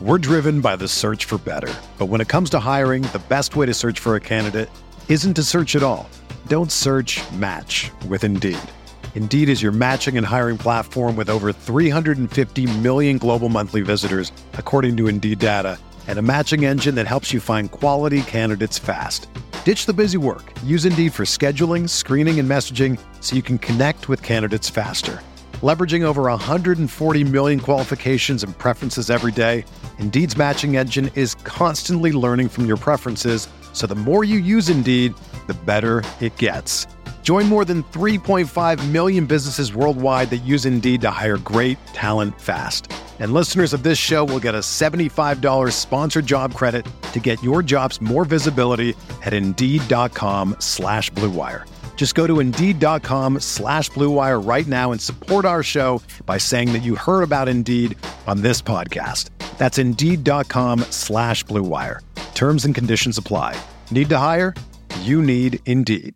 We're driven by the search for better. But when it comes to hiring, the best way to search for a candidate isn't to search at all. Don't search, match with Indeed. Indeed is your matching and hiring platform with over 350 million global monthly visitors, according to Indeed data, and a matching engine that helps you find quality candidates fast. Ditch the busy work. Use Indeed for scheduling, screening, and messaging so you can connect with candidates faster. Leveraging over 140 million qualifications and preferences every day, Indeed's matching engine is constantly learning from your preferences, so the more you use Indeed, the better it gets. Join more than 3.5 million businesses worldwide that use Indeed to hire great talent fast. And listeners of this show will get a $75 sponsored job credit to get your jobs more visibility at Indeed.com/Blue Wire. Just go to Indeed.com/Blue Wire right now and support our show by saying that you heard about Indeed on this podcast. That's Indeed.com/Blue Wire. Terms and conditions apply. Need to hire? You need Indeed.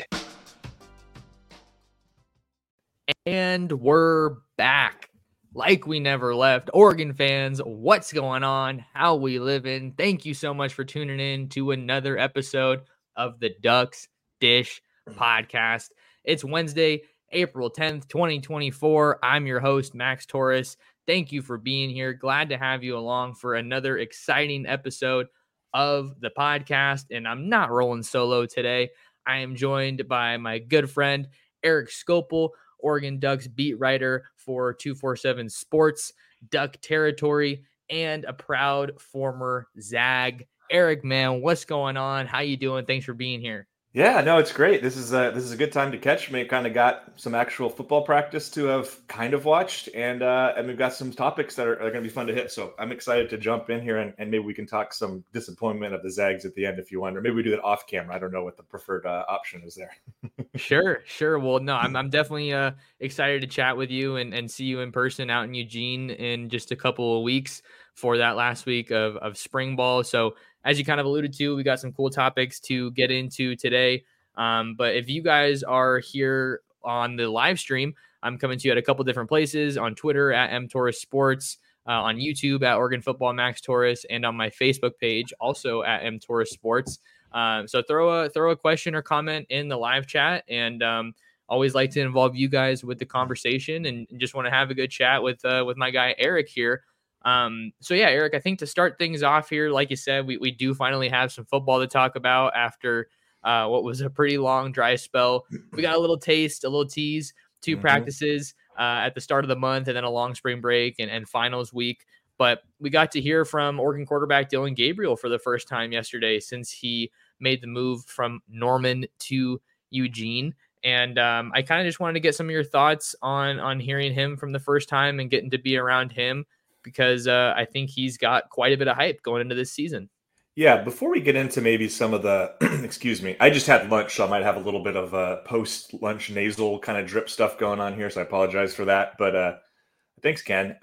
And we're back like we never left. Oregon fans, what's going on? How we living? Thank you so much for tuning in to another episode of the Ducks Dish podcast. It's Wednesday, April 10th, 2024. I'm your host, Max Torres. Thank you for being here. Glad to have you along for another exciting episode of the podcast. And I'm not rolling solo today. I am joined by my good friend, Eric Skopel, Oregon Ducks beat writer for 247 Sports, Duck Territory, and a proud former Zag. Eric, man, what's going on? How you doing? Thanks for being here. Yeah, no, it's great. This is a good time to catch me. Kind of got some actual football practice to have kind of watched, and we've got some topics that are going to be fun to hit. So I'm excited to jump in here, and maybe we can talk some disappointment of the Zags at the end if you want, or maybe we do that off camera. I don't know what the preferred option is there. Sure. Well, no, I'm definitely excited to chat with you and see you in person out in Eugene in just a couple of weeks for that last week of spring ball. So as you kind of alluded to, we got some cool topics to get into today. But if you guys are here on the live stream, I'm coming to you at a couple different places: on Twitter at mtorres sports, on YouTube at Oregon Football Max Torres, and on my Facebook page also at mtorres sports. So throw a question or comment in the live chat, and always like to involve you guys with the conversation, and just want to have a good chat with my guy Eric here. So yeah, Eric, I think to start things off here, like you said, we do finally have some football to talk about after what was a pretty long dry spell. We got a little tease, two practices at the start of the month, and then a long spring break and finals week. But we got to hear from Oregon quarterback Dillon Gabriel for the first time yesterday since he made the move from Norman to Eugene. And I kind of just wanted to get some of your thoughts on hearing him from the first time and getting to be around him, because I think he's got quite a bit of hype going into this season. Yeah, before we get into maybe some of the, excuse me, I just had lunch, so I might have a little bit of post-lunch nasal kind of drip stuff going on here, so I apologize for that. But thanks, Ken.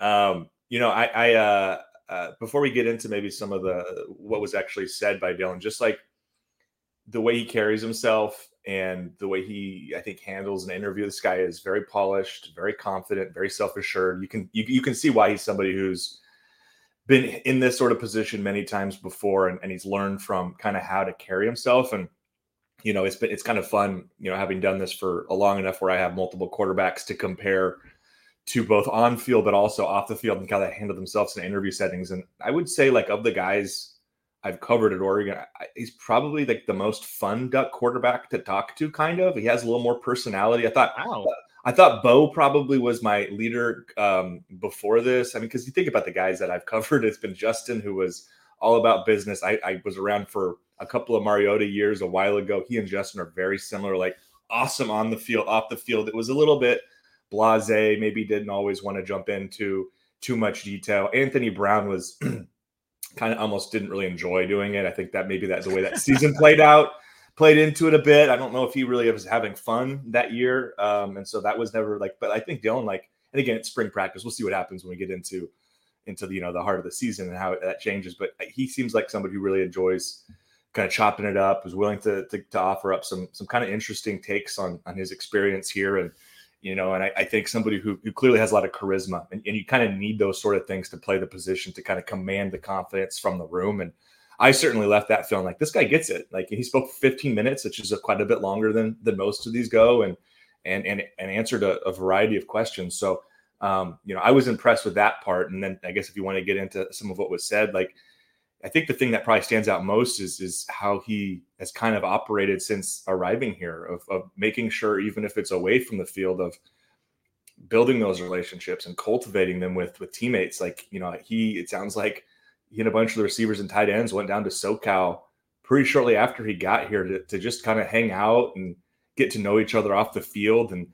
Before we get into maybe some of what was actually said by Dillon, just like the way he carries himself and the way he, I think, handles an interview. This guy is very polished, very confident, very self-assured. You can see why he's somebody who's been in this sort of position many times before, and he's learned from kind of how to carry himself. And, it's kind of fun, having done this for a long enough where I have multiple quarterbacks to compare to, both on field, but also off the field, and how they handle themselves in interview settings. And I would say, like, of the guys I've covered at Oregon, he's probably like the most fun Duck quarterback to talk to. Kind of, he has a little more personality. I thought Bo probably was my leader before this. I mean, because you think about the guys that I've covered, it's been Justin, who was all about business. I was around for a couple of Mariota years a while ago. He and Justin are very similar, like awesome on the field, off the field. It was a little bit blasé, maybe didn't always want to jump into too much detail. Anthony Brown was kind of almost didn't really enjoy doing it. I think that maybe that's the way that season played into it a bit. I don't know if he really was having fun that year. And so that was never like, but I think Dillon, like, and again, it's spring practice. We'll see what happens when we get into the, the heart of the season and how that changes. But he seems like somebody who really enjoys kind of chopping it up, is willing to offer up some kind of interesting takes on his experience here. And you know, and I think somebody who clearly has a lot of charisma, and you kind of need those sort of things to play the position, to kind of command the confidence from the room. And I certainly left that feeling like this guy gets it. Like, he spoke for 15 minutes, which is quite a bit longer than most of these go, and answered a variety of questions. So, you know, I was impressed with that part. And then I guess if you want to get into some of what was said, like, I think the thing that probably stands out most is how he has kind of operated since arriving here, of making sure, even if it's away from the field, of building those relationships and cultivating them with teammates. Like, you know, it sounds like he and a bunch of the receivers and tight ends went down to SoCal pretty shortly after he got here to just kind of hang out and get to know each other off the field. And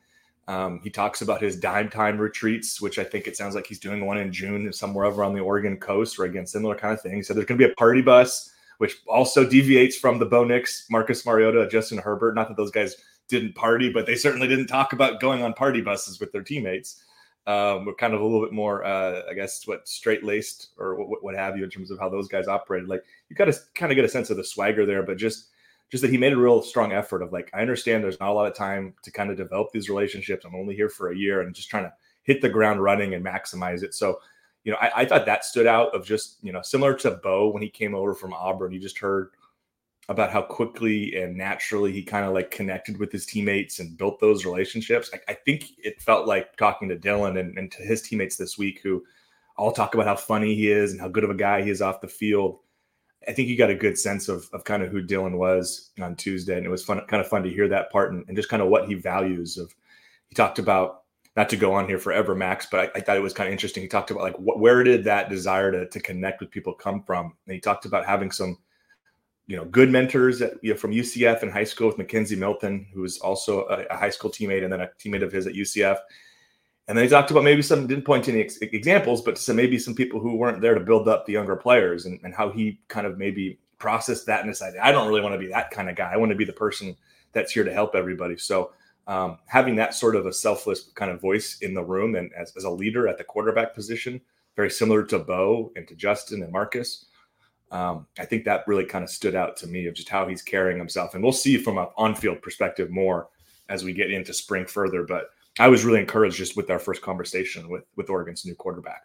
he talks about his dime time retreats, which I think it sounds like he's doing one in June somewhere over on the Oregon coast, or again, similar kind of thing. So there's going to be a party bus, which also deviates from the Bo Nix, Marcus Mariota, Justin Herbert. Not that those guys didn't party, but they certainly didn't talk about going on party buses with their teammates. We're kind of a little bit more, I guess, straight-laced or what have you, in terms of how those guys operated. Like, you got to kind of get a sense of the swagger there, but just that he made a real strong effort of, like, I understand there's not a lot of time to kind of develop these relationships. I'm only here for a year, and just trying to hit the ground running and maximize it. So, you know, I thought that stood out, of just, you know, similar to Bo when he came over from Auburn. You just heard about how quickly and naturally he kind of like connected with his teammates and built those relationships. I think it felt like talking to Dylan and to his teammates this week, who all talk about how funny he is and how good of a guy he is off the field. I think you got a good sense of kind of who Dylan was on Tuesday. And it was kind of fun to hear that part, and just kind of what he values. He talked about, not to go on here forever, Max, but I thought it was kind of interesting. He talked about, like, where did that desire to connect with people come from? And he talked about having some, you know, good mentors from UCF in high school, with Mackenzie Milton, who was also a high school teammate and then a teammate of his at UCF. And then he talked about maybe didn't point to any examples, but maybe some people who weren't there to build up the younger players, and how he kind of maybe processed that and decided, I don't really want to be that kind of guy. I want to be the person that's here to help everybody. So having that sort of a selfless kind of voice in the room, and as a leader at the quarterback position, very similar to Bo and to Justin and Marcus, I think that really kind of stood out to me, of just how he's carrying himself. And we'll see from an on-field perspective more as we get into spring further. But I was really encouraged just with our first conversation with Oregon's new quarterback.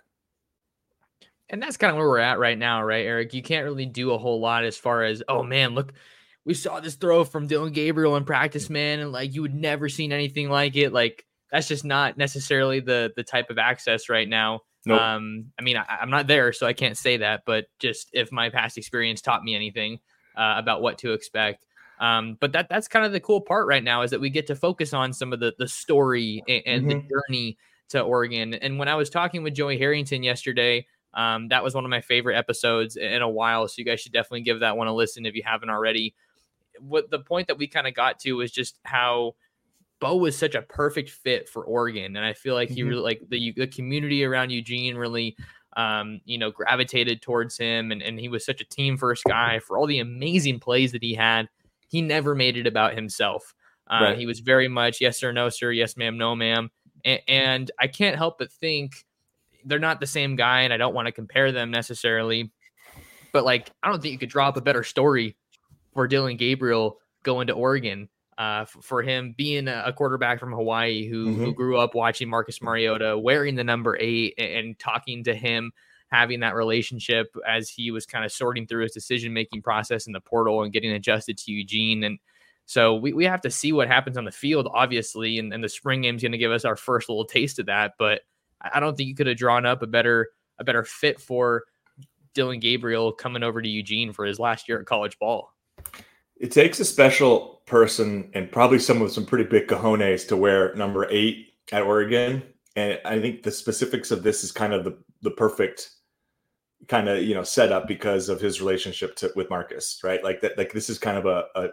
And that's kind of where we're at right now, right, Eric? You can't really do a whole lot as far as, oh man, look, we saw this throw from Dillon Gabriel in practice, man, and like, you would never seen anything like it. Like, that's just not necessarily the type of access right now. Nope. I mean, I'm not there, so I can't say that, but just if my past experience taught me anything about what to expect. But that's kind of the cool part right now, is that we get to focus on some of the story and the journey to Oregon. And when I was talking with Joey Harrington yesterday, that was one of my favorite episodes in a while. So you guys should definitely give that one a listen if you haven't already. What the point that we kind of got to was just how Bo was such a perfect fit for Oregon. And I feel like he really, like the community around Eugene really, gravitated towards him. And he was such a team first guy. For all the amazing plays that he had, he never made it about himself. Right. He was very much yes sir, no sir, yes ma'am, no ma'am. And I can't help but think they're not the same guy, and I don't want to compare them necessarily. But like, I don't think you could draw up a better story for Dillon Gabriel going to Oregon, for him being a quarterback from Hawaii who grew up watching Marcus Mariota wearing the number 8 and talking to him, having that relationship as he was kind of sorting through his decision-making process in the portal and getting adjusted to Eugene. And so we have to see what happens on the field, obviously, and the spring game is going to give us our first little taste of that. But I don't think you could have drawn up a better fit for Dillon Gabriel coming over to Eugene for his last year at college ball. It takes a special person and probably someone with some pretty big cojones to wear number 8 at Oregon. And I think the specifics of this is kind of the perfect kind of, setup because of his relationship with Marcus, right? Like that, like this is kind of a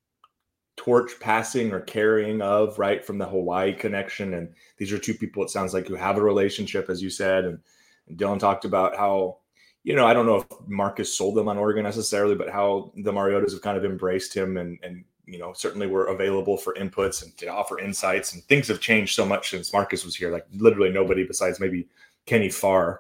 torch passing or carrying of, right, from the Hawaii connection. And these are two people, it sounds like, who have a relationship, as you said. And Dylan talked about how, I don't know if Marcus sold them on Oregon necessarily, but how the Mariotas have kind of embraced him and certainly were available for inputs and to offer insights. And things have changed so much since Marcus was here. Like literally nobody besides maybe Kenny Farr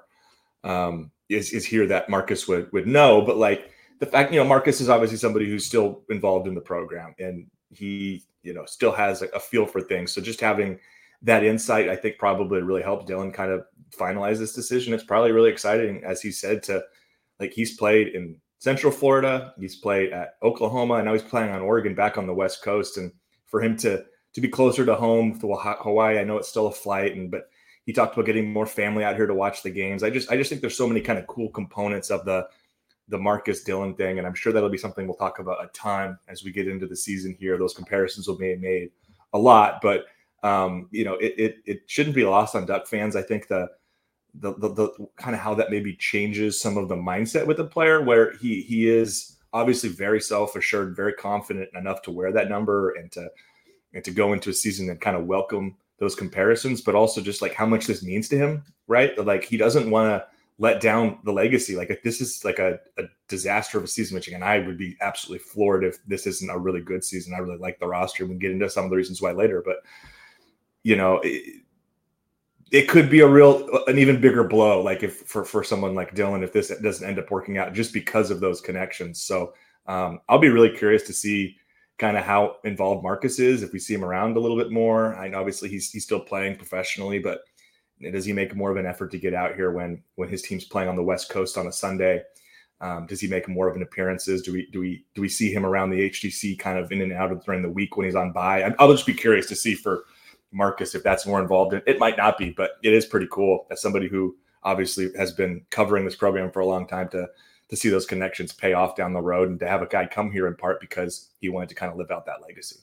is here that Marcus would know. But like the fact, Marcus is obviously somebody who's still involved in the program, and he, still has a feel for things. So just having that insight, I think, probably really helped Dylan kind of finalize this decision. It's probably really exciting, as he said, to like he's played in Central Florida, he's played at Oklahoma, and now he's playing on Oregon back on the West Coast. And for him to be closer to home, to Hawaii, I know it's still a flight, but he talked about getting more family out here to watch the games. I just think there's so many kind of cool components of the Marcus Dillon thing, and I'm sure that'll be something we'll talk about a ton as we get into the season here. Those comparisons will be made a lot, but it shouldn't be lost on Duck fans. I think the kind of how that maybe changes some of the mindset with the player, where he is obviously very self-assured, very confident enough to wear that number and to go into a season and kind of welcome those comparisons, but also just like how much this means to him, right? Like he doesn't want to let down the legacy. Like if this is like a disaster of a season, which again, I would be absolutely floored if this isn't a really good season. I really like the roster. We can get into some of the reasons why later, but it could be an even bigger blow, like if for someone like Dylan, if this doesn't end up working out just because of those connections. So I'll be really curious to see kind of how involved Marcus is, if we see him around a little bit more. I know obviously he's still playing professionally, but does he make more of an effort to get out here when his team's playing on the West Coast on a Sunday? Does he make more of an appearances? Do we see him around the HTC kind of in and out during the week when he's on bye? I'll just be curious to see for Marcus if that's more involved. It might not be, but it is pretty cool as somebody who obviously has been covering this program for a long time to see those connections pay off down the road, and to have a guy come here in part because he wanted to kind of live out that legacy.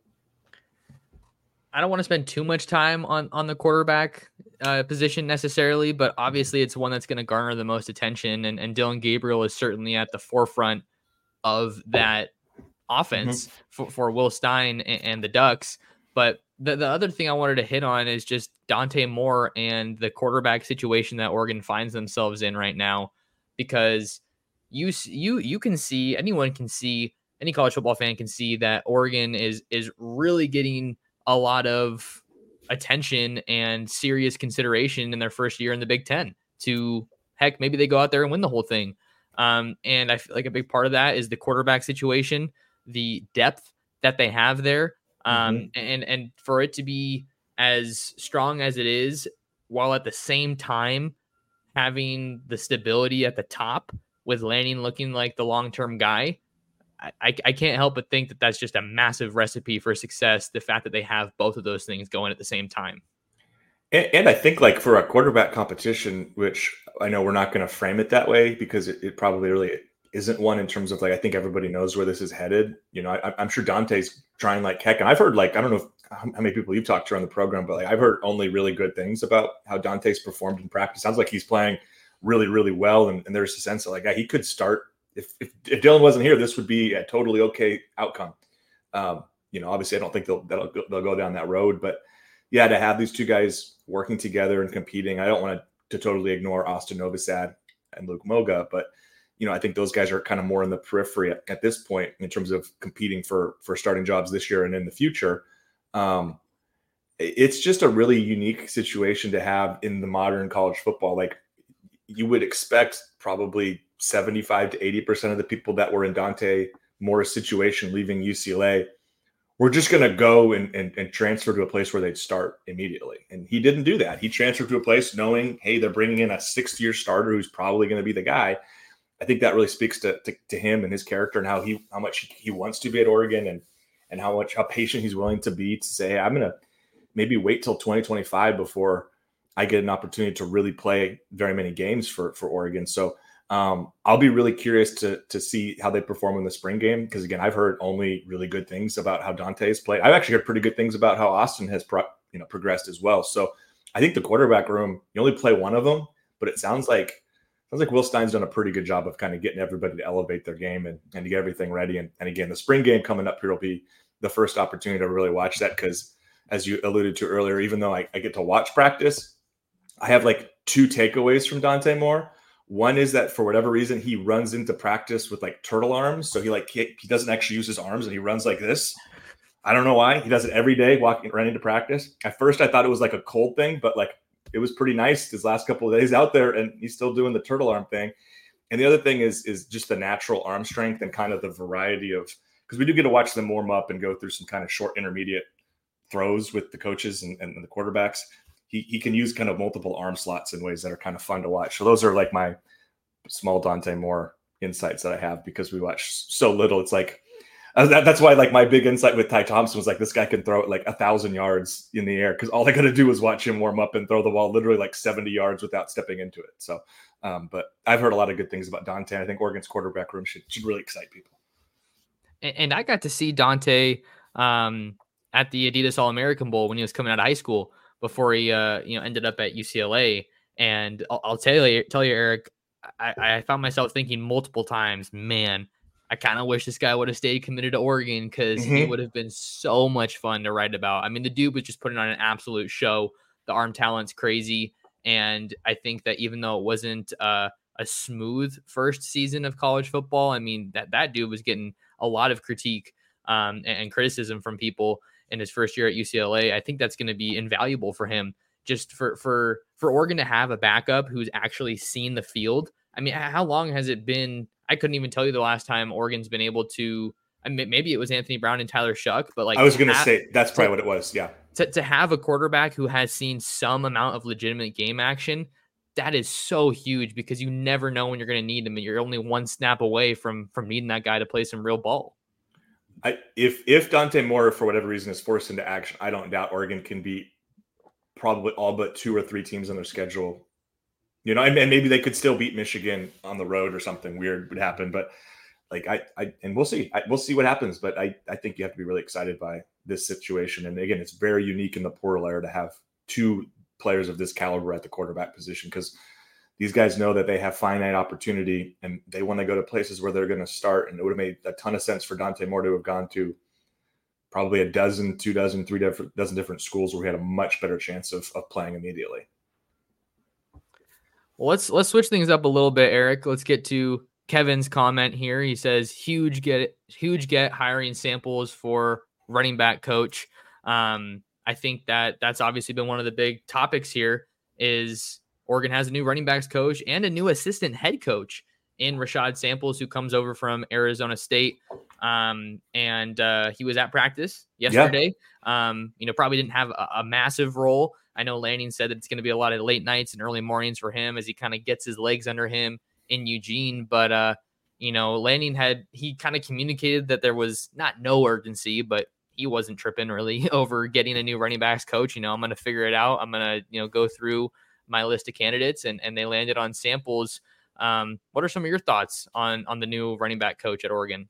I don't want to spend too much time on the quarterback position necessarily, but obviously it's one that's going to garner the most attention, and Dillon Gabriel is certainly at the forefront of that offense for Will Stein and the Ducks. But the other thing I wanted to hit on is just Dante Moore and the quarterback situation that Oregon finds themselves in right now, because you can see, anyone can see, any college football fan can see that Oregon is really getting a lot of attention and serious consideration in their first year in the Big Ten. To heck, maybe they go out there and win the whole thing. And I feel like a big part of that is the quarterback situation, the depth that they have there. And for it to be as strong as it is, while at the same time having the stability at the top with Lanning looking like the long-term guy, I can't help but think that that's just a massive recipe for success. The fact that they have both of those things going at the same time. And I think like for a quarterback competition, which I know we're not going to frame it that way because it probably really isn't one in terms of like, I think everybody knows where this is headed. I'm sure Dante's trying like heck. And I've heard like, I don't know how many people you've talked to on the program, but like I've heard only really good things about how Dante's performed in practice. Sounds like he's playing really, really well. And there's a sense of like, he could start if Dylan wasn't here, this would be a totally okay outcome. Obviously I don't think they'll go down that road, but yeah, to have these two guys working together and competing, I don't want to totally ignore Austin Novosad and Luke Moga, but I think those guys are kind of more in the periphery at this point in terms of competing for starting jobs this year and in the future. It's just a really unique situation to have in the modern college football. Like you would expect probably 75 to 80% of the people that were in Dante Moore's situation leaving UCLA were just going to go and transfer to a place where they'd start immediately. And he didn't do that. He transferred to a place knowing, hey, they're bringing in a 6th-year starter who's probably going to be the guy. I think that really speaks to him and his character and how much he wants to be at Oregon and how patient he's willing to be to say, hey, I'm going to maybe wait till 2025 before I get an opportunity to really play very many games for Oregon. So I'll be really curious to see how they perform in the spring game. Because again, I've heard only really good things about how Dante's played. I've actually heard pretty good things about how Austin has progressed as well. So I think the quarterback room, you only play one of them, but it sounds like Will Stein's done a pretty good job of kind of getting everybody to elevate their game and to get everything ready. And again, the spring game coming up here will be the first opportunity to really watch that. Because as you alluded to earlier, even though I get to watch practice, I have like 2 takeaways from Dante Moore. One is that for whatever reason, he runs into practice with like turtle arms. So he doesn't actually use his arms and he runs like this. I don't know why. He does it every day, running to practice. At first, I thought it was like a cold thing, but like it was pretty nice his last couple of days out there, and he's still doing the turtle arm thing. And the other thing is just the natural arm strength and kind of the variety of, because we do get to watch them warm up and go through some kind of short intermediate throws with the coaches and the quarterbacks. He can use kind of multiple arm slots in ways that are kind of fun to watch. So those are like my small Dante Moore insights that I have because we watch so little. It's like that's why like my big insight with Ty Thompson was like this guy can throw it like 1,000 yards in the air because all I got to do is watch him warm up and throw the ball literally like 70 yards without stepping into it. So, but I've heard a lot of good things about Dante. I think Oregon's quarterback room should really excite people. And I got to see Dante at the Adidas All-American Bowl when he was coming out of high school before he ended up at UCLA. And I'll tell you, Eric, I found myself thinking multiple times, man, I kind of wish this guy would have stayed committed to Oregon because he would have been so much fun to write about. I mean, the dude was just putting on an absolute show. The arm talent's crazy. And I think that even though it wasn't a smooth first season of college football, I mean, that dude was getting a lot of critique and criticism from people in his first year at UCLA. I think that's going to be invaluable for him just for Oregon to have a backup who's actually seen the field. I mean, how long has it been? I couldn't even tell you the last time Oregon's been able to, I mean, maybe it was Anthony Brown and Tyler Shuck, but like, I was going to say that's probably what it was. Yeah. To have a quarterback who has seen some amount of legitimate game action, that is so huge because you never know when you're going to need him. And you're only one snap away from needing that guy to play some real ball. If Dante Moore, for whatever reason, is forced into action, I don't doubt Oregon can beat probably all but 2 or 3 teams on their schedule. You know, and maybe they could still beat Michigan on the road or something weird would happen. But like and we'll see. We'll see what happens. But I think you have to be really excited by this situation. And again, it's very unique in the portal era to have 2 players of this caliber at the quarterback position because these guys know that they have finite opportunity and they want to go to places where they're going to start. And it would have made a ton of sense for Dante Moore to have gone to probably a dozen, 2 dozen, 3 dozen different schools where he had a much better chance of playing immediately. Well, let's switch things up a little bit, Eric. Let's get to Kevin's comment here. He says, huge get hiring Samples for running back coach. I think that's obviously been one of the big topics here is Oregon has a new running backs coach and a new assistant head coach in Rashad Samples, who comes over from Arizona State. And he was at practice yesterday. Yeah. Probably didn't have a massive role. I know Lanning said that it's going to be a lot of late nights and early mornings for him as he kind of gets his legs under him in Eugene. But, Lanning he kind of communicated that there was not no urgency, but he wasn't tripping really over getting a new running backs coach. I'm going to figure it out. I'm going to, go through my list of candidates and they landed on Samples. What are some of your thoughts on the new running back coach at Oregon?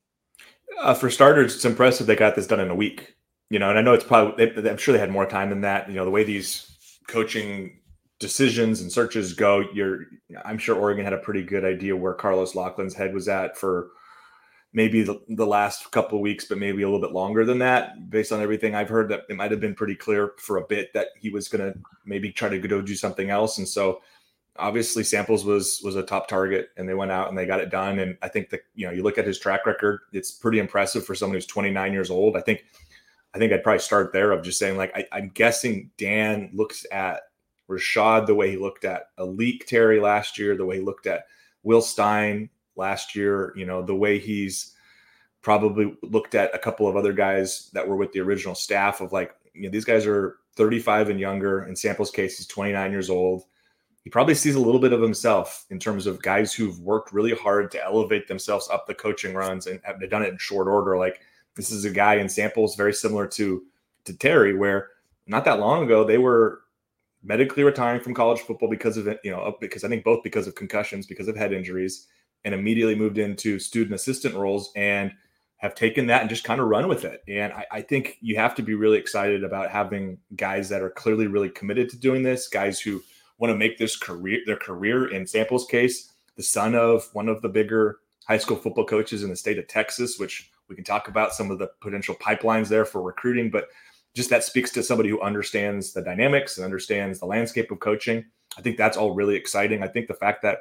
For starters, it's impressive they got this done in a week, and I know it's probably, I'm sure they had more time than that. The way these coaching decisions and searches go, I'm sure Oregon had a pretty good idea where Carlos Loughlin's head was at for maybe the last couple of weeks, but maybe a little bit longer than that. Based on everything I've heard, that it might have been pretty clear for a bit that he was going to maybe try to go do something else. And so obviously Samples was a top target and they went out and they got it done. And I think that, you look at his track record, it's pretty impressive for someone who's 29 years old. I think I'd probably start there of just saying, like, I'm guessing Dan looks at Rashad the way he looked at Alik Terry last year, the way he looked at Will Stein last year, the way he's probably looked at a couple of other guys that were with the original staff of like, these guys are 35 and younger. In Samples' case, he's 29 years old. He probably sees a little bit of himself in terms of guys who've worked really hard to elevate themselves up the coaching runs and have done it in short order. Like, this is a guy in Samples very similar to Terry, where not that long ago they were medically retiring from college football because of it, because I think both because of concussions, because of head injuries, and immediately moved into student assistant roles and have taken that and just kind of run with it. And I think you have to be really excited about having guys that are clearly really committed to doing this, guys who want to make this their career. In Samples' case, the son of one of the bigger high school football coaches in the state of Texas, which we can talk about some of the potential pipelines there for recruiting, but just that speaks to somebody who understands the dynamics and understands the landscape of coaching. I think that's all really exciting. I think the fact that,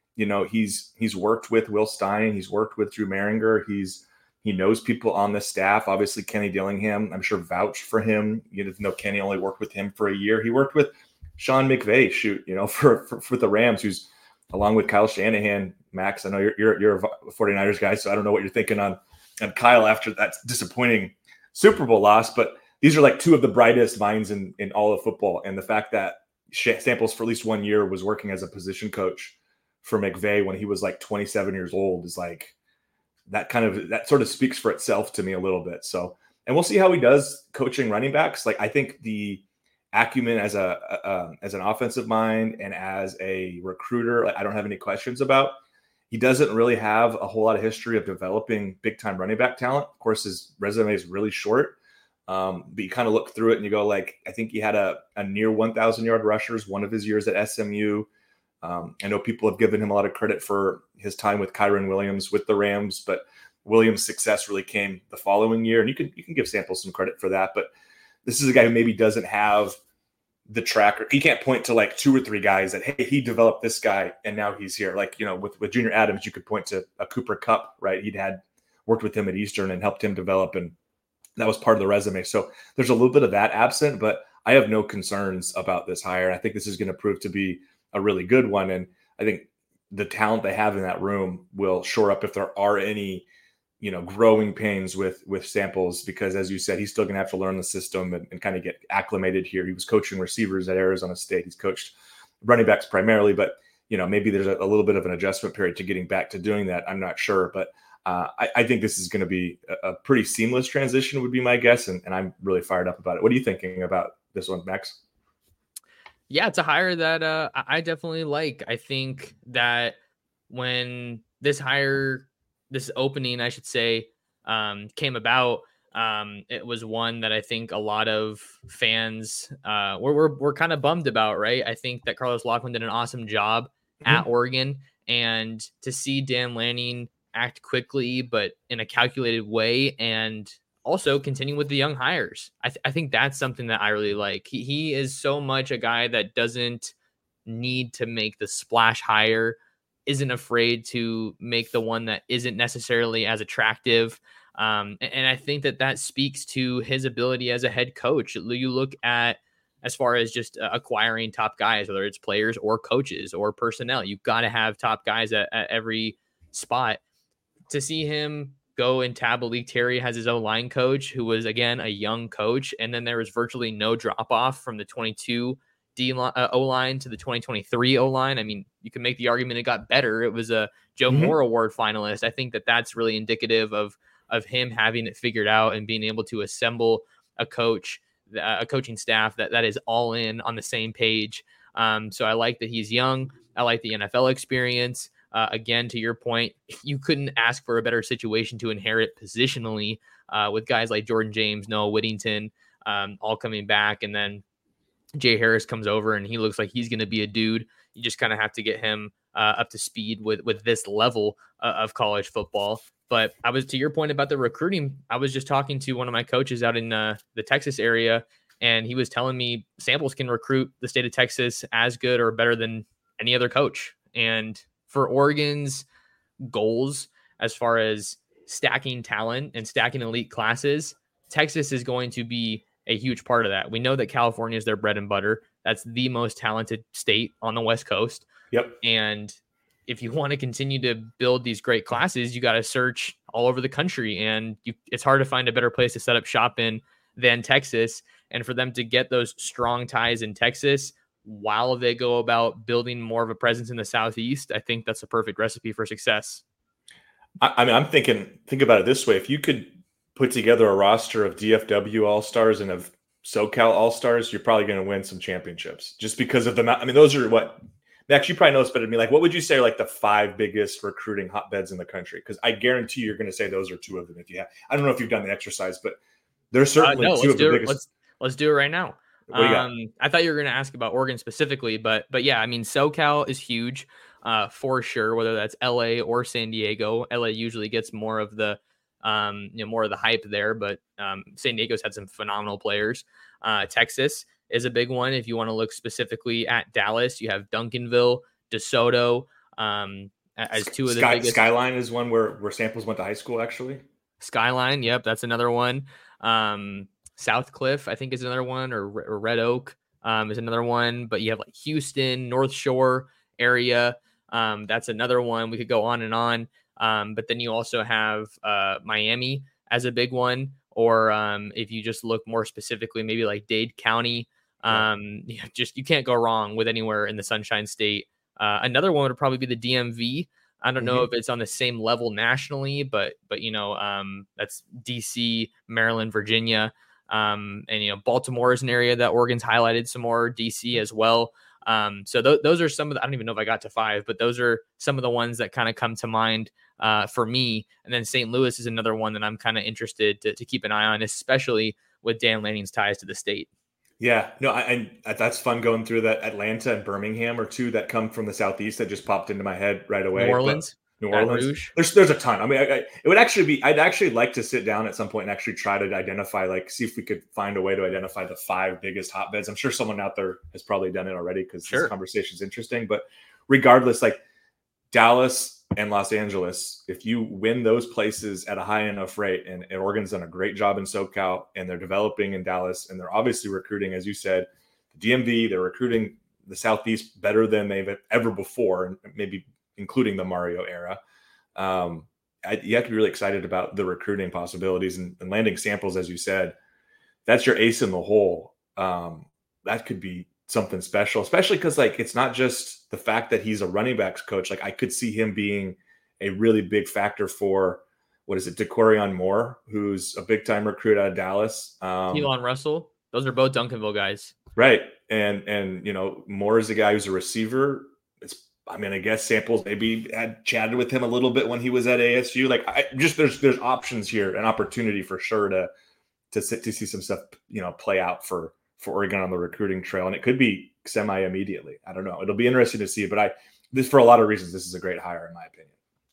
he's worked with Will Stein, he's worked with Drew Maringer, he knows people on the staff. Obviously, Kenny Dillingham, I'm sure, vouched for him. Even though Kenny only worked with him for a year, he worked with Sean McVay, for the Rams, who's along with Kyle Shanahan. Max, I know you're a 49ers guy, so I don't know what you're thinking on Kyle after that disappointing Super Bowl loss, but these are like two of the brightest minds in all of football. And the fact that Samples for at least 1 year was working as a position coach for McVay when he was like 27 years old is like that sort of speaks for itself to me a little bit. So, and we'll see how he does coaching running backs. Like, I think the acumen as an offensive mind and as a recruiter, like, I don't have any questions about. He doesn't really have a whole lot of history of developing big time running back talent. Of course, his resume is really short. But you kind of look through it and you go, like, I think he had a near 1,000 yard rushers one of his years at SMU. I know people have given him a lot of credit for his time with Kyren Williams with the Rams, but Williams' success really came the following year. And you can give Samples some credit for that. But this is a guy who maybe doesn't have the tracker. He can't point to like 2 or 3 guys that, hey, he developed this guy and now he's here. Like, you know, with Junior Adams, you could point to a Cooper Kupp, right? He'd had worked with him at Eastern and helped him develop, and that was part of the resume. So there's a little bit of that absent, but I have no concerns about this hire. I think this is going to prove to be a really good one. And I think the talent they have in that room will shore up if there are any, you know, growing pains with Samples, because as you said, he's still going to have to learn the system and kind of get acclimated here. He was coaching receivers at Arizona State. He's coached running backs primarily, but, you know, maybe there's a little bit of an adjustment period to getting back to doing that. I'm not sure, but I think this is going to be a pretty seamless transition would be my guess. And I'm really fired up about it. What are you thinking about this one, Max? Yeah, it's a hire that I definitely like. I think that when this opening, I should say, came about, it was one that I think a lot of fans were kind of bummed about, right? I think that Carlos Loughlin did an awesome job at Oregon, and to see Dan Lanning act quickly but in a calculated way, and also continue with the young hires. I think that's something that I really like. He is so much a guy that doesn't need to make the splash hire, isn't afraid to make the one that isn't necessarily as attractive. And I think that speaks to his ability as a head coach. You look at, as far as just acquiring top guys, whether it's players or coaches or personnel, you've got to have top guys at every spot. To see him go and tab Malik Terry has his own line coach, who was, again, a young coach. And then there was virtually no drop off from the 22 O-line to the 2023 O-line. I mean, you can make the argument it got better. It was a Joe Moore Award finalist. I think that that's really indicative of him having it figured out and being able to assemble a coaching staff that is all in on the same page. So I like that he's young. I like the NFL experience. Again, to your point, you couldn't ask for a better situation to inherit positionally with guys like Jordan James, Noah Whittington, all coming back. And then Jay Harris comes over and he looks like he's going to be a dude. You just kind of have to get him up to speed with this level of college football. But I was, to your point about the recruiting, I was just talking to one of my coaches out in the Texas area, and he was telling me Samples can recruit the state of Texas as good or better than any other coach. And for Oregon's goals, as far as stacking talent and stacking elite classes, Texas is going to be a huge part of that. We know that California is their bread and butter. That's the most talented state on the West Coast. Yep. And if you want to continue to build these great classes, you got to search all over the country. And it's hard to find a better place to set up shop in than Texas. And for them to get those strong ties in Texas while they go about building more of a presence in the Southeast, I think that's a perfect recipe for success. I mean, I'm thinking, think about it this way. If you could put together a roster of DFW All-Stars and of SoCal All-Stars, you're probably going to win some championships just because of the amount. I mean, those are what, Max, you probably know this better than me. Like, what would you say are like the 5 biggest recruiting hotbeds in the country? Because I guarantee you're going to say those are 2 of them. If you have, I don't know if you've done the exercise, but there's certainly 2 of the biggest. Let's do it right now. What do you got? I thought you were going to ask about Oregon specifically, but yeah, I mean, SoCal is huge for sure, whether that's LA or San Diego. LA usually gets more of the, more of the hype there, but San Diego's had some phenomenal players. Texas is a big one. If you want to look specifically at Dallas, you have Duncanville, DeSoto, as 2 of the biggest. Skyline is one where Samples went to high school, actually. Skyline, yep, that's another one. South Cliff, I think, is another one, or Red Oak is another one. But you have like Houston, North Shore area. That's another one. We could go on and on. But then you also have Miami as a big one, or if you just look more specifically, maybe like Dade County, you can't go wrong with anywhere in the Sunshine State. Another one would probably be the DMV. I don't know if it's on the same level nationally, but that's DC, Maryland, Virginia, and Baltimore is an area that Oregon's highlighted some more. DC as well. So those are some of the, I don't even know if I got to 5, but those are some of the ones that kind of come to mind for me. And then St. Louis is another one that I'm kind of interested to keep an eye on, especially with Dan Lanning's ties to the state. Yeah, no, and that's fun going through that. Atlanta and Birmingham are 2 that come from the Southeast that just popped into my head right away. New Orleans. There's a ton. I mean, it would actually be, I'd actually like to sit down at some point and actually try to identify, like, see if we could find a way to identify the 5 biggest hotbeds. I'm sure someone out there has probably done it already because this conversation is interesting. But regardless, like Dallas and Los Angeles, if you win those places at a high enough rate, and Oregon's done a great job in SoCal, and they're developing in Dallas, and they're obviously recruiting, as you said, the DMV, they're recruiting the Southeast better than they've ever before, and maybe including the Mario era. You have to be really excited about the recruiting possibilities and landing Samples, as you said. That's your ace in the hole. That could be something special, especially because, like, it's not just the fact that he's a running backs coach. Like, I could see him being a really big factor for, what is it, DeQuarion Moore, who's a big time recruit out of Dallas. Elon Russell. Those are both Duncanville guys. Right. And Moore is a guy who's a receiver. I guess Samples maybe had chatted with him a little bit when he was at ASU. Like, there's options here, an opportunity for sure to see some stuff, play out for Oregon on the recruiting trail. And it could be semi-immediately. I don't know. It'll be interesting to see, but this, for a lot of reasons, this is a great hire in my opinion.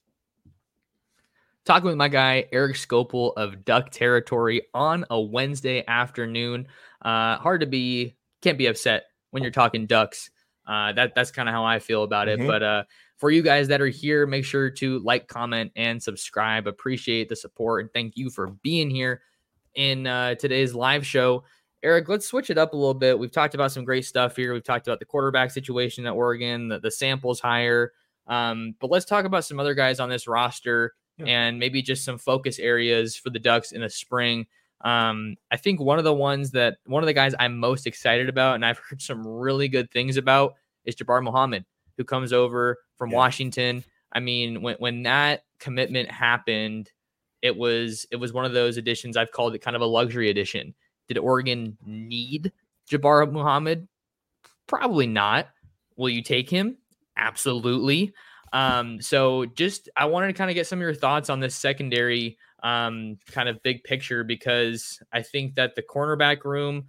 Talking with my guy, Eric Skopil of Duck Territory on a Wednesday afternoon. Can't be upset when you're talking Ducks. That's kind of how I feel about it. But for you guys that are here, make sure to like, comment, and subscribe. Appreciate the support, and thank you for being here in today's live show. Eric, let's switch it up a little bit. We've talked about some great stuff here. We've talked about the quarterback situation at Oregon, the Samples hire. But let's talk about some other guys on this roster and maybe just some focus areas for the Ducks in the spring. I think one of the guys I'm most excited about, and I've heard some really good things about, is Jabbar Muhammad, who comes over from Washington. I mean, when that commitment happened, it was one of those additions. I've called it kind of a luxury addition. Did Oregon need Jabbar Muhammad? Probably not. Will you take him? Absolutely. So I wanted to kind of get some of your thoughts on this secondary kind of big picture, because I think that the cornerback room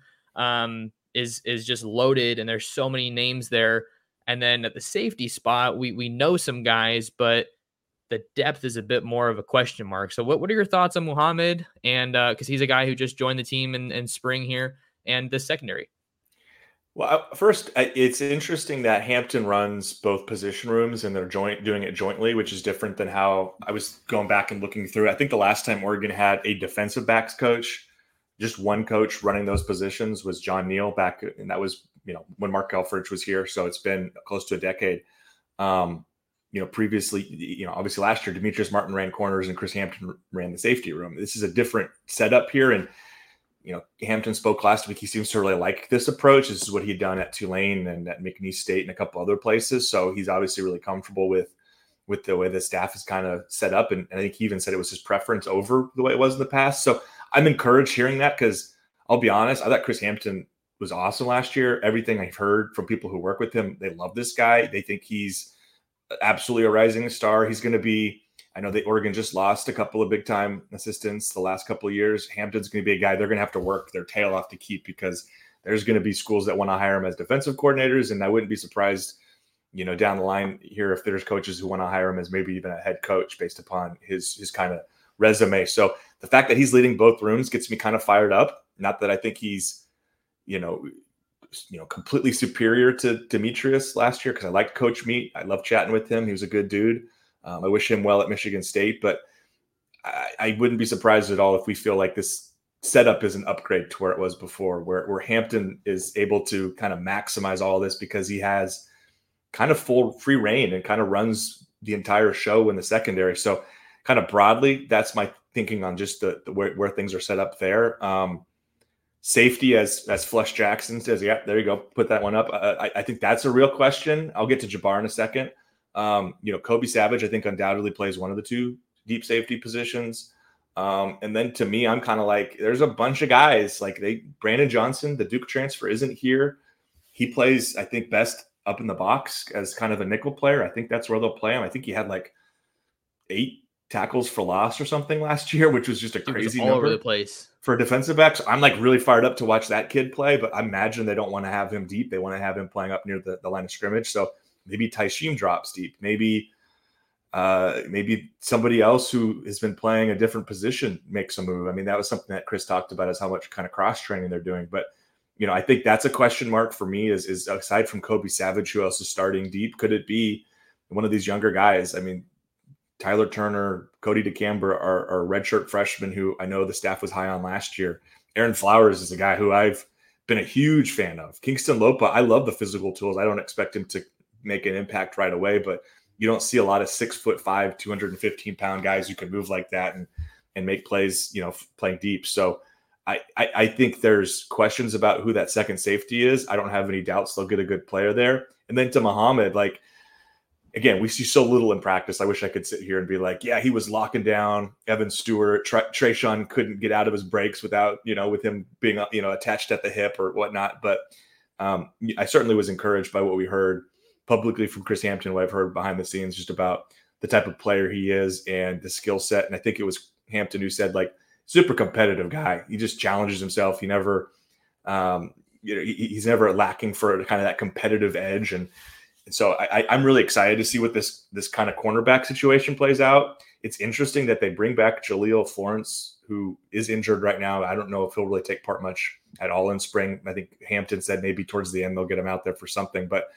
is just loaded, and there's so many names there. And then at the safety spot, we know some guys, but the depth is a bit more of a question mark. So what are your thoughts on Muhammad? And because he's a guy who just joined the team in spring here, and the secondary. Well, first, it's interesting that Hampton runs both position rooms, and they're doing it jointly, which is different than how I was going back and looking through. I think the last time Oregon had a defensive backs coach, just one coach running those positions, was John Neal back, and that was when Mark Elfridge was here. So it's been close to a decade. Previously, obviously last year, Demetrius Martin ran corners and Chris Hampton ran the safety room. This is a different setup here. And, Hampton spoke last week. He seems to really like this approach. This is what he'd done at Tulane and at McNeese State and a couple other places. So he's obviously really comfortable with the way the staff is kind of set up. And I think he even said it was his preference over the way it was in the past. So I'm encouraged hearing that, because I'll be honest, I thought Chris Hampton was awesome last year. Everything I've heard from people who work with him, they love this guy. They think he's absolutely a rising star. He's going to be, I know that Oregon just lost a couple of big time assistants the last couple of years. Hampton's going to be a guy they're going to have to work their tail off to keep, because there's going to be schools that want to hire him as defensive coordinators. And I wouldn't be surprised, down the line here, if there's coaches who want to hire him as maybe even a head coach based upon his kind of resume. So the fact that he's leading both rooms gets me kind of fired up. Not that I think he's, completely superior to Demetrius last year, because I liked Coach Meat. I love chatting with him. He was a good dude. I wish him well at Michigan State, but I wouldn't be surprised at all if we feel like this setup is an upgrade to where it was before, where Hampton is able to kind of maximize all this, because he has kind of full free reign and kind of runs the entire show in the secondary. So kind of broadly, that's my thinking on just the where things are set up there. Safety, as Flush Jackson says, yeah, there you go. Put that one up. I think that's a real question. I'll get to Jabbar in a second. Kobe Savage, I think, undoubtedly plays one of the two deep safety positions. And then to me, I'm kind of like, there's a bunch of guys like Brandon Johnson, the Duke transfer, isn't here. He plays, I think, best up in the box as kind of a nickel player. I think that's where they'll play him. I think he had like 8 tackles for loss or something last year, which was just a crazy number over the place for defensive backs. I'm like really fired up to watch that kid play, but I imagine they don't want to have him deep. They want to have him playing up near the line of scrimmage. So maybe Taishim drops deep. Maybe somebody else who has been playing a different position makes a move. I mean, that was something that Chris talked about, is how much kind of cross training they're doing. But I think that's a question mark for me is aside from Kobe Savage, who else is starting deep? Could it be one of these younger guys? I mean, Tyler Turner, Cody DeCamber are redshirt freshmen who I know the staff was high on last year. Aaron Flowers is a guy who I've been a huge fan of. Kingston Lopa, I love the physical tools. I don't expect him to make an impact right away, but you don't see a lot of 6'5", 215-pound guys who can move like that and make plays, playing deep. So I think there's questions about who that second safety is. I don't have any doubts they'll get a good player there. And then to Muhammad, like, again, we see so little in practice. I wish I could sit here and be like, yeah, he was locking down Evan Stewart. Trayshawn couldn't get out of his breaks without, with him being, attached at the hip or whatnot. But I certainly was encouraged by what we heard publicly from Chris Hampton, what I've heard behind the scenes, just about the type of player he is and the skill set. And I think it was Hampton who said, like, super competitive guy. He just challenges himself. He never, he's never lacking for kind of that competitive edge. And so I'm really excited to see what this kind of cornerback situation plays out. It's interesting that they bring back Jaleel Florence, who is injured right now. I don't know if he'll really take part much at all in spring. I think Hampton said maybe towards the end they'll get him out there for something. But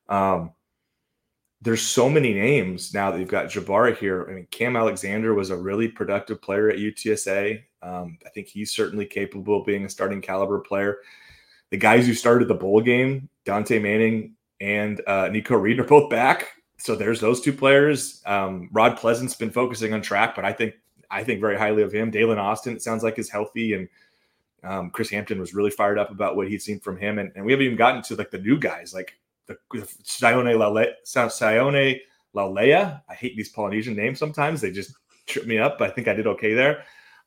there's so many names now that you've got Jabbar here. I mean, Cam Alexander was a really productive player at UTSA. I think he's certainly capable of being a starting caliber player. The guys who started the bowl game, Dante Manning and Nico Reed, are both back. So there's those two players. Rod Pleasant's been focusing on track, but I think very highly of him. Dalen Austin, it sounds like, is healthy. And Chris Hampton was really fired up about what he'd seen from him. And we haven't even gotten to like the new guys, like the Sione Laulea. I hate these Polynesian names sometimes. They just trip me up, but I think I did okay there.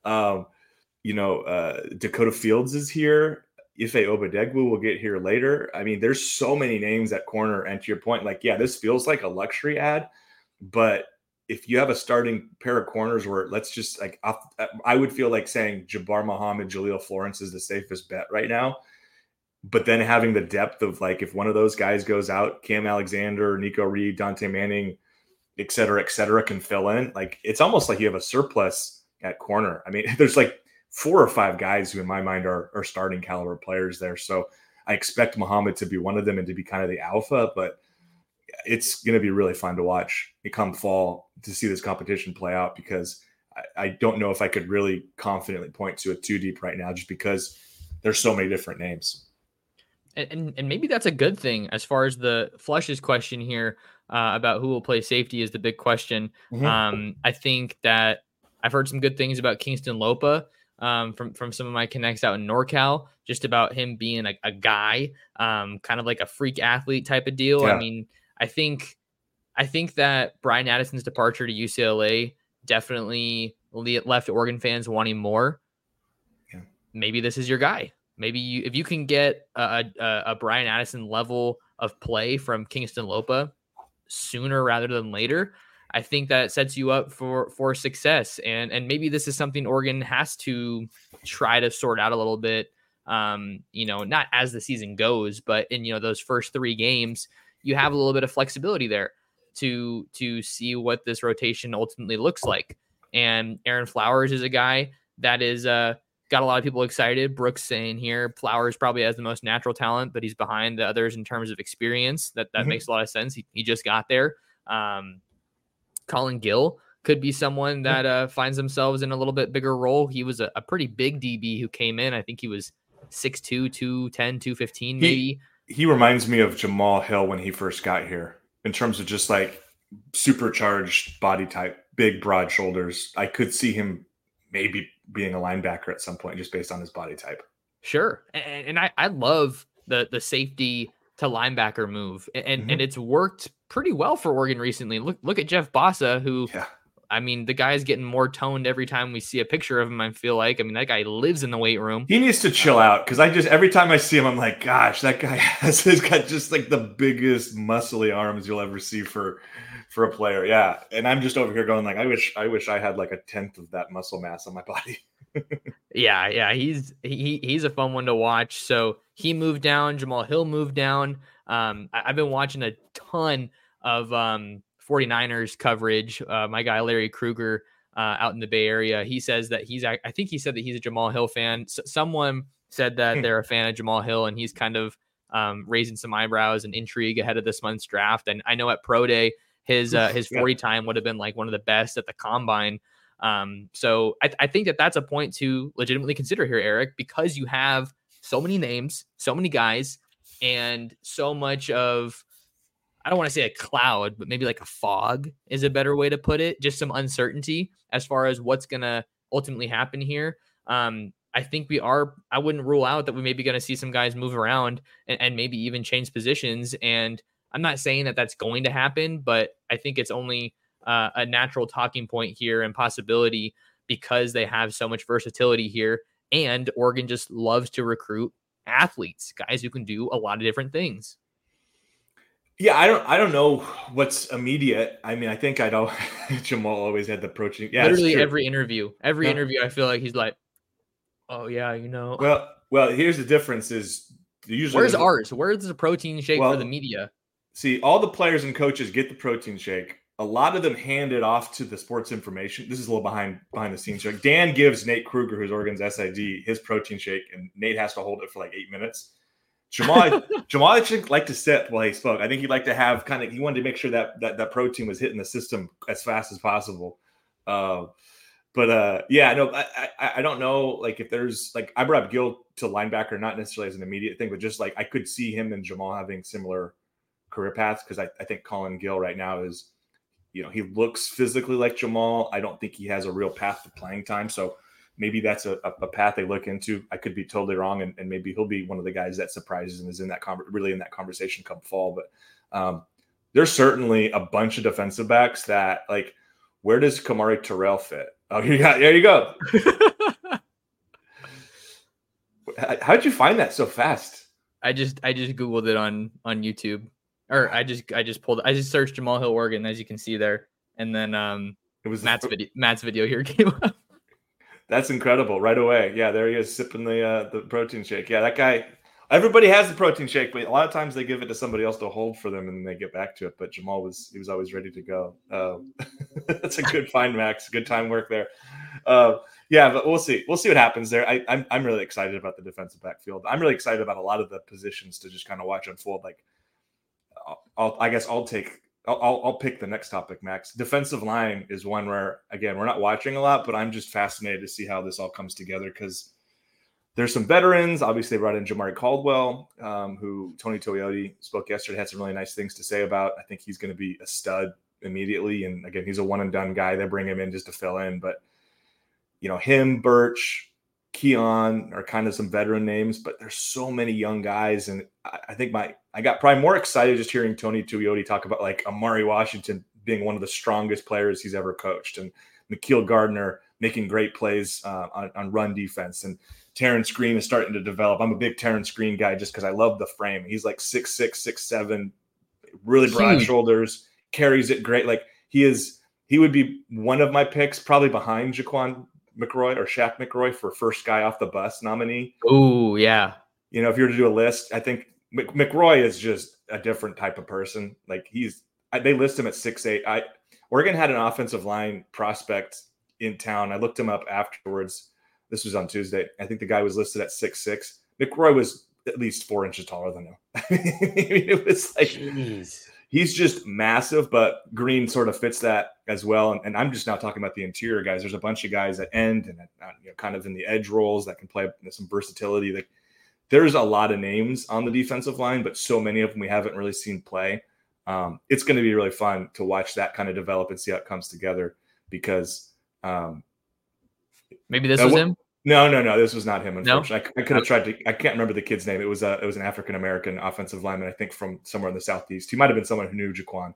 Dakota Fields is here. Ife Obadegwu will get here later. I mean, there's so many names at corner. And to your point, like, yeah, this feels like a luxury ad, but if you have a starting pair of corners where let's just like, I would feel like saying Jabbar Muhammad, Jaleel Florence is the safest bet right now. But then having the depth of, like, if one of those guys goes out, Cam Alexander, Nico Reed, Dante Manning, et cetera, can fill in. Like, it's almost like you have a surplus at corner. I mean, there's like 4 or 5 guys who in my mind are starting caliber players there. So I expect Muhammad to be one of them and to be kind of the alpha, but it's going to be really fun to watch come fall to see this competition play out, because I don't know if I could really confidently point to it too deep right now, just because there's so many different names. And maybe that's a good thing as far as the Flush's question here about who will play safety is the big question. Mm-hmm. I think that I've heard some good things about Kingston Lopa from some of my connects out in NorCal, just about him being a guy, kind of like a freak athlete type of deal. Yeah. I mean, I think that Brian Addison's departure to UCLA definitely left Oregon fans wanting more. Yeah. Maybe this is your guy. Maybe if you can get a Brian Addison level of play from Kingston Lopa sooner rather than later, I think that sets you up for success. And maybe this is something Oregon has to try to sort out a little bit, not as the season goes, but in, those first 3 games, you have a little bit of flexibility there to see what this rotation ultimately looks like. And Aaron Flowers is a guy that is got a lot of people excited. Brooks saying here, Flowers probably has the most natural talent, but he's behind the others in terms of experience. That mm-hmm. makes a lot of sense. He just got there. Colin Gill could be someone that finds themselves in a little bit bigger role. He was a pretty big DB who came in. I think he was 6'2", 210, 215 maybe. He reminds me of Jamal Hill when he first got here, in terms of just like supercharged body type, big, broad shoulders. I could see him maybe being a linebacker at some point just based on his body type. Sure. And I love the safety to linebacker move. And it's worked pretty well for Oregon recently. Look at Jeff Bossa, who, I mean, the guy's getting more toned every time we see a picture of him, I feel like. I mean, that guy lives in the weight room. He needs to chill out, because every time I see him, I'm like, gosh, that guy has got just like the biggest muscly arms you'll ever see for a player. Yeah. And I'm just over here going like, I wish I had like a tenth of that muscle mass on my body. Yeah. He's a fun one to watch. So he moved down. Jamal Hill moved down. I've been watching a ton of 49ers coverage. My guy, Larry Kruger, out in the Bay Area, he says that I think he said that he's a Jamal Hill fan. Someone said that they're a fan of Jamal Hill, and he's kind of raising some eyebrows and intrigue ahead of this month's draft. And I know at Pro Day, his 40 time would have been like one of the best at the combine. So I think that's a point to legitimately consider here, Eric, because you have so many names, so many guys, and so much of, I don't want to say a cloud, but maybe like a fog is a better way to put it. Just some uncertainty as far as what's going to ultimately happen here. I think I wouldn't rule out that we may be going to see some guys move around and maybe even change positions. And I'm not saying that that's going to happen, but I think it's only a natural talking point here and possibility because they have so much versatility here. And Oregon just loves to recruit athletes, guys who can do a lot of different things. Yeah, I don't know what's immediate. I mean, I think Jamal always had the approaching. Yeah, literally every interview, I feel like he's like, oh yeah, you know. Well, here's the difference: is usually where's ours? Where's the protein shake for the media? See, all the players and coaches get the protein shake. A lot of them hand it off to the sports information. This is a little behind the scenes. Like Dan gives Nate Kruger, who's Oregon's SID, his protein shake, and Nate has to hold it for like 8 minutes. Jamal liked to sip while he spoke. I think he'd like to have he wanted to make sure that protein was hitting the system as fast as possible. I don't know, like if there's like, I brought up Gill to linebacker, not necessarily as an immediate thing, but just like I could see him and Jamal having similar career paths, because I think Colin Gill right now is, he looks physically like Jamal. I don't think he has a real path to playing time. So maybe that's a path they look into. I could be totally wrong, and maybe he'll be one of the guys that surprises and is in that really in that conversation come fall. But there's certainly a bunch of defensive backs that, like, where does Kamari Terrell fit? Oh, there you go. How'd you find that so fast? I just Googled it on YouTube, or I just searched Jamal Hill, Oregon, as you can see there, and then it was Matt's video here came up. That's incredible. Right away. Yeah, there he is sipping the protein shake. Yeah, that guy, everybody has the protein shake, but a lot of times they give it to somebody else to hold for them and then they get back to it. But Jamal was always ready to go. That's a good find, Max. Good time work there. Yeah, but we'll see. We'll see what happens there. I'm really excited about the defensive backfield. I'm really excited about a lot of the positions to just kind of watch unfold. Like, I'll pick the next topic, Max. Defensive line is one where, again, we're not watching a lot, but I'm just fascinated to see how this all comes together, because there's some veterans. Obviously, they brought in Jamari Caldwell, who Tony Toyota spoke yesterday, had some really nice things to say about. I think he's going to be a stud immediately. And again, he's a one-and-done guy. They bring him in just to fill in. But, him, Birch, Keon are kind of some veteran names, but there's so many young guys. And I think I got probably more excited just hearing Tony Tuioti talk about like Amari Washington being one of the strongest players he's ever coached, and Nikhil Gardner making great plays on run defense, and Terrence Green is starting to develop. I'm a big Terrence Green guy just because I love the frame. He's like 6'6", 6'7", really broad shoulders, carries it great. Like he would be one of my picks, probably behind Jaquan McRoy or Shaq McRoy for first guy off the bus nominee. Oh yeah. If you were to do a list, I think McRoy is just a different type of person. Like they list him at 6'8". Oregon had an offensive line prospect in town. I looked him up afterwards. This was on Tuesday. I think the guy was listed at 6'6". McRoy was at least 4 inches taller than him. It was like, jeez. He's just massive, but Green sort of fits that as well. And I'm just now talking about the interior guys. There's a bunch of guys at end and kind of in the edge roles that can play some versatility. Like there's a lot of names on the defensive line, but so many of them we haven't really seen play. It's going to be really fun to watch that kind of develop and see how it comes together because maybe this was him. No, this was not him. Unfortunately, no? I could have tried to. I can't remember the kid's name. It was an African American offensive lineman, I think, from somewhere in the Southeast. He might have been someone who knew Jaquan.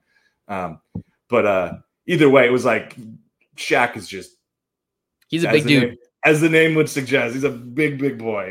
But either way, it was like Shaq is just. He's a big dude, as the name would suggest. He's a big boy.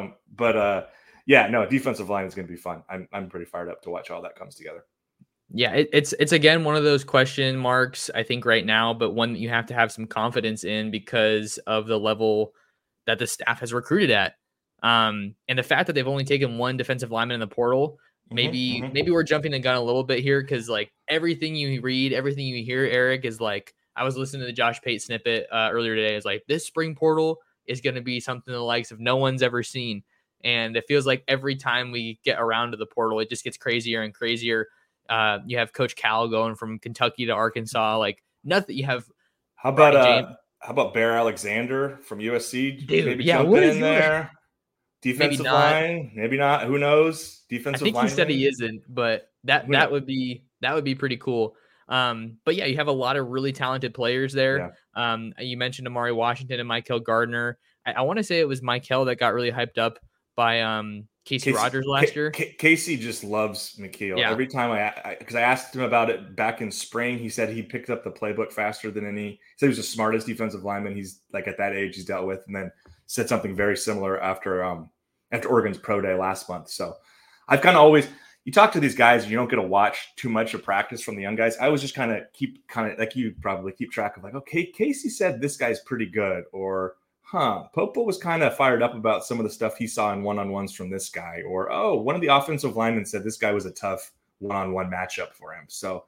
Defensive line is going to be fun. I'm pretty fired up to watch how all that comes together. Yeah, it's again one of those question marks, I think, right now, but one that you have to have some confidence in because of the level that the staff has recruited at. And the fact that they've only taken one defensive lineman in the portal, maybe we're jumping the gun a little bit here because like everything you read, everything you hear, Eric, is like, I was listening to the Josh Pate snippet earlier today. Is like, this spring portal is going to be something the likes of no one's ever seen. And it feels like every time we get around to the portal, it just gets crazier and crazier. You have Coach Cal going from Kentucky to Arkansas, like nothing. You have how about Bear Alexander from USC? Dude, maybe yeah, jumping in there. Defensive line, maybe not. Who knows? Defensive line. I think he said he isn't, but that would be pretty cool. But yeah, you have a lot of really talented players there. Yeah. You mentioned Amari Washington and Michael Gardner. I want to say it was Michael that got really hyped up by Casey Rogers last year. Casey just loves McKeel. Yeah. Every time because I asked him about it back in spring, he said he picked up the playbook faster than any. He said he was the smartest defensive lineman he's like at that age he's dealt with, and then said something very similar after Oregon's pro day last month. So I've kind of always, you talk to these guys, you don't get to watch too much of practice from the young guys. I always just kind of like you probably keep track of like, okay, Casey said this guy's pretty good, or Popo was kind of fired up about some of the stuff he saw in one-on-ones from this guy, or one of the offensive linemen said this guy was a tough one-on-one matchup for him. So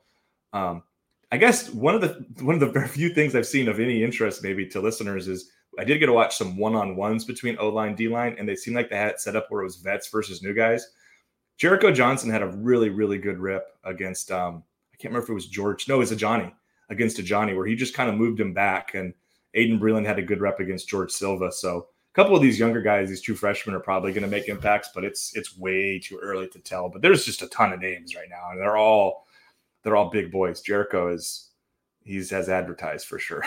I guess one of the very few things I've seen of any interest maybe to listeners is I did get to watch some one-on-ones between O-line, D-line, and they seemed like they had it set up where it was vets versus new guys. Jericho Johnson had a really, really good rip against I can't remember if it was George. No, it was against Johnny, where he just kind of moved him back, and Aiden Breland had a good rep against George Silva. So a couple of these younger guys, these true freshmen, are probably going to make impacts, but it's way too early to tell. But there's just a ton of names right now, and they're all big boys. Jericho has advertised for sure.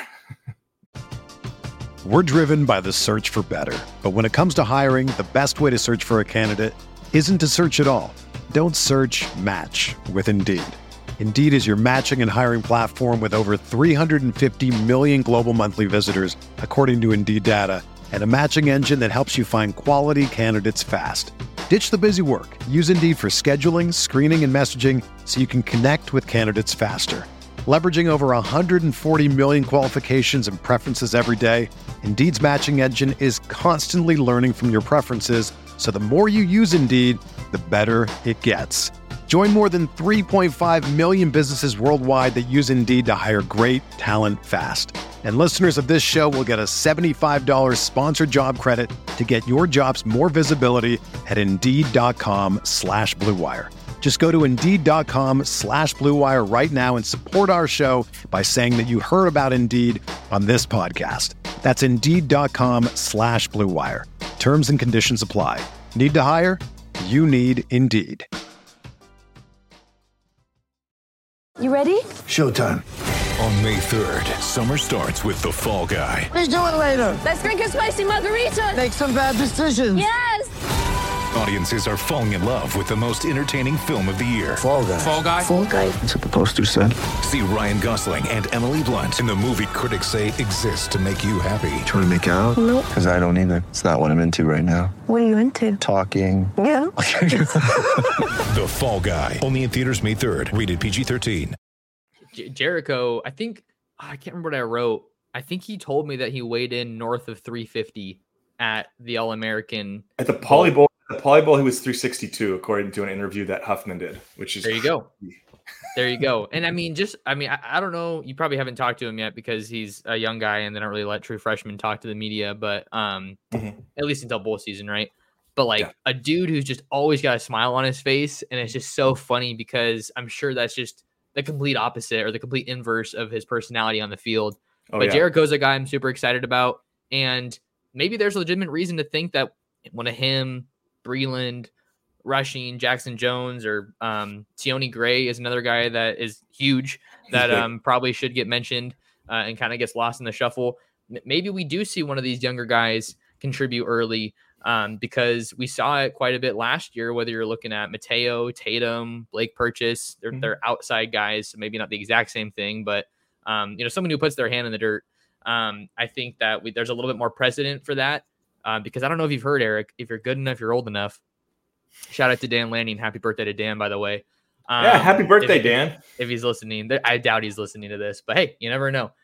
We're driven by the search for better. But when it comes to hiring, the best way to search for a candidate isn't to search at all. Don't search, match with Indeed. Indeed is your matching and hiring platform with over 350 million global monthly visitors, according to Indeed data, and a matching engine that helps you find quality candidates fast. Ditch the busy work. Use Indeed for scheduling, screening, and messaging so you can connect with candidates faster. Leveraging over 140 million qualifications and preferences every day, Indeed's matching engine is constantly learning from your preferences, so the more you use Indeed, the better it gets. Join more than 3.5 million businesses worldwide that use Indeed to hire great talent fast. And listeners of this show will get a $75 sponsored job credit to get your jobs more visibility at Indeed.com/Blue Wire. Just go to Indeed.com/Blue Wire right now and support our show by saying that you heard about Indeed on this podcast. That's Indeed.com/Blue Wire. Terms and conditions apply. Need to hire? You need Indeed. You ready? Showtime. On May 3rd, summer starts with The Fall Guy. Let's do it later. Let's drink a spicy margarita. Make some bad decisions. Yes! Audiences are falling in love with the most entertaining film of the year. Fall Guy. Fall Guy? Fall Guy. That's what the poster said. See Ryan Gosling and Emily Blunt in the movie critics say exists to make you happy. Trying to make it out? Nope. Because I don't either. It's not what I'm into right now. What are you into? Talking. Yeah. The Fall Guy. Only in theaters May 3rd. Rated PG-13. Jericho, I think, I can't remember what I wrote. I think he told me that he weighed in north of 350 at the All-American. At the Poly Bowl. The Poly Bowl, he was 362, according to an interview that Huffman did, which is there you go. There you go. And I don't know. You probably haven't talked to him yet because he's a young guy and they don't really let true freshmen talk to the media, but at least until bowl season, right? But a dude who's just always got a smile on his face. And it's just so funny because I'm sure that's just the complete opposite or the complete inverse of his personality on the field. Jericho's a guy I'm super excited about. And maybe there's a legitimate reason to think that one of him, Breland, rushing. Jackson Jones or Tioni Gray is another guy that is huge that probably should get mentioned and kind of gets lost in the shuffle. Maybe we do see one of these younger guys contribute early because we saw it quite a bit last year, whether you're looking at Mateo, Tatum, Blake Purchase, they're outside guys, so maybe not the exact same thing, but someone who puts their hand in the dirt. I think that there's a little bit more precedent for that because I don't know if you've heard, Eric, if you're good enough, you're old enough. Shout out to Dan Lanning. Happy birthday to Dan, by the way. Yeah, happy birthday, Dan. If he's listening. I doubt he's listening to this, but hey, you never know.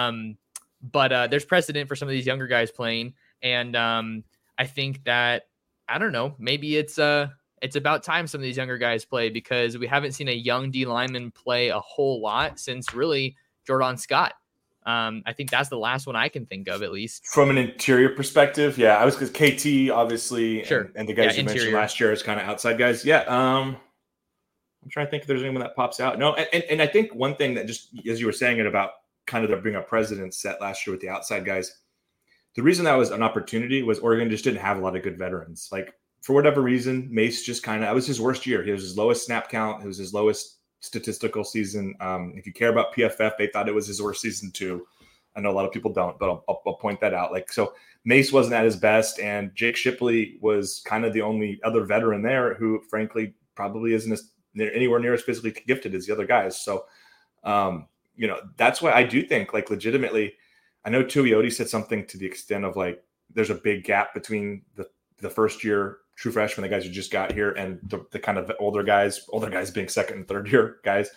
But there's precedent for some of these younger guys playing. And I think that, I don't know, maybe it's about time some of these younger guys play because we haven't seen a young D lineman play a whole lot since really Jordan Scott. I think that's the last one I can think of, at least from an interior perspective. Yeah, I was because KT obviously, sure, and the guys you interior. mentioned last year is kind of outside guys. Yeah, I'm trying to think if there's anyone that pops out. No, and I think one thing that just as you were saying it about kind of there being a precedent set last year with the outside guys. The reason that was an opportunity was Oregon just didn't have a lot of good veterans. Like for whatever reason, Mace just that was his worst year. He was his lowest snap count. It was his lowest statistical season. If you care about PFF, they thought it was his worst season too. I know a lot of people don't, but I'll point that out. Like, so Mace wasn't at his best, and Jake Shipley was kind of the only other veteran there who, frankly, probably isn't anywhere near as physically gifted as the other guys. So, that's why I do think, like, legitimately, I know Tuioti said something to the extent of like, there's a big gap between the first year true freshmen, the guys who just got here, and the kind of older guys being second and third year guys.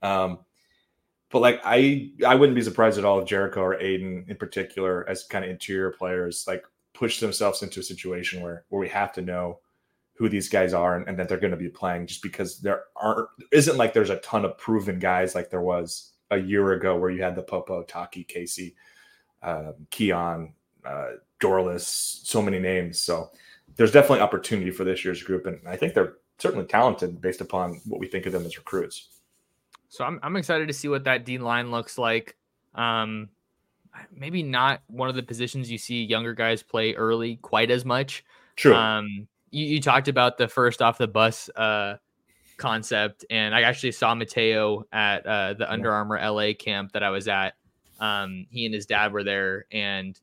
But like, I wouldn't be surprised at all if Jericho or Aiden in particular, as kind of interior players, like push themselves into a situation where we have to know who these guys are and that they're going to be playing, just because isn't like there's a ton of proven guys like there was a year ago where you had the Popo, Taki, Casey, Keon, Dorless, so many names. So there's definitely opportunity for this year's group. And I think they're certainly talented based upon what we think of them as recruits. So I'm excited to see what that D line looks like. Maybe not one of the positions you see younger guys play early quite as much. True. You talked about the first off the bus concept, and I actually saw Mateo at the Under Armour LA camp that I was at. He and his dad were there, and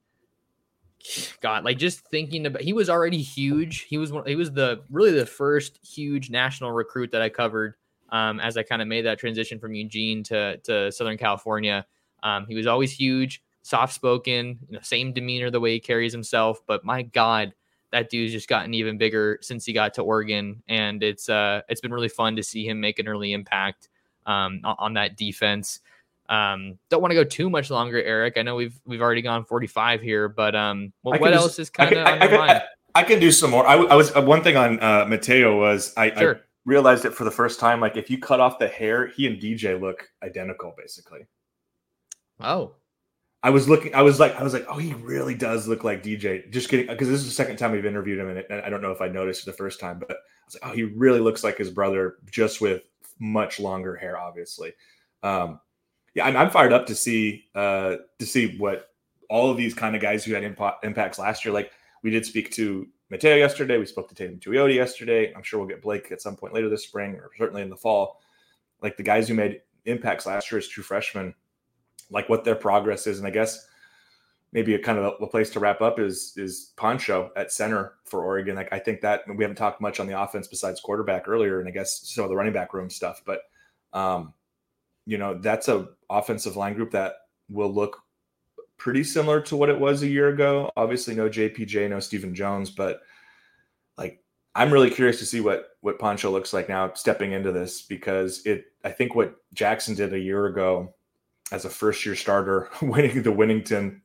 God, like just thinking about, he was already huge. He was the first huge national recruit that I covered as I kind of made that transition from Eugene to Southern California. He was always huge, soft-spoken, same demeanor, the way he carries himself. But my God, that dude's just gotten even bigger since he got to Oregon, and it's been really fun to see him make an early impact on that defense. Don't want to go too much longer, Eric. I know we've already gone 45 here, but what else is kind of on your mind? I can do some more. I was one thing on Mateo was I realized it for the first time. Like if you cut off the hair, he and DJ look identical, basically. Oh, I was like, oh, he really does look like DJ. Just kidding, because this is the second time we've interviewed him, and I don't know if I noticed it the first time, but I was like, oh, he really looks like his brother, just with much longer hair, obviously. Yeah, I'm fired up to see what all of these kind of guys who had impacts last year. Like we did speak to Mateo yesterday, we spoke to Tatum Tuioti yesterday. I'm sure we'll get Blake at some point later this spring, or certainly in the fall. Like the guys who made impacts last year as true freshmen, like what their progress is. And I guess maybe a kind of a place to wrap up is Poncho at center for Oregon. Like I think that we haven't talked much on the offense besides quarterback earlier, and I guess some of the running back room stuff. But that's a offensive line group that will look pretty similar to what it was a year ago. Obviously, no JPJ, no Stephen Jones, but like I'm really curious to see what Poncho looks like now stepping into this, because I think what Jackson did a year ago as a first-year starter, winning the Remington,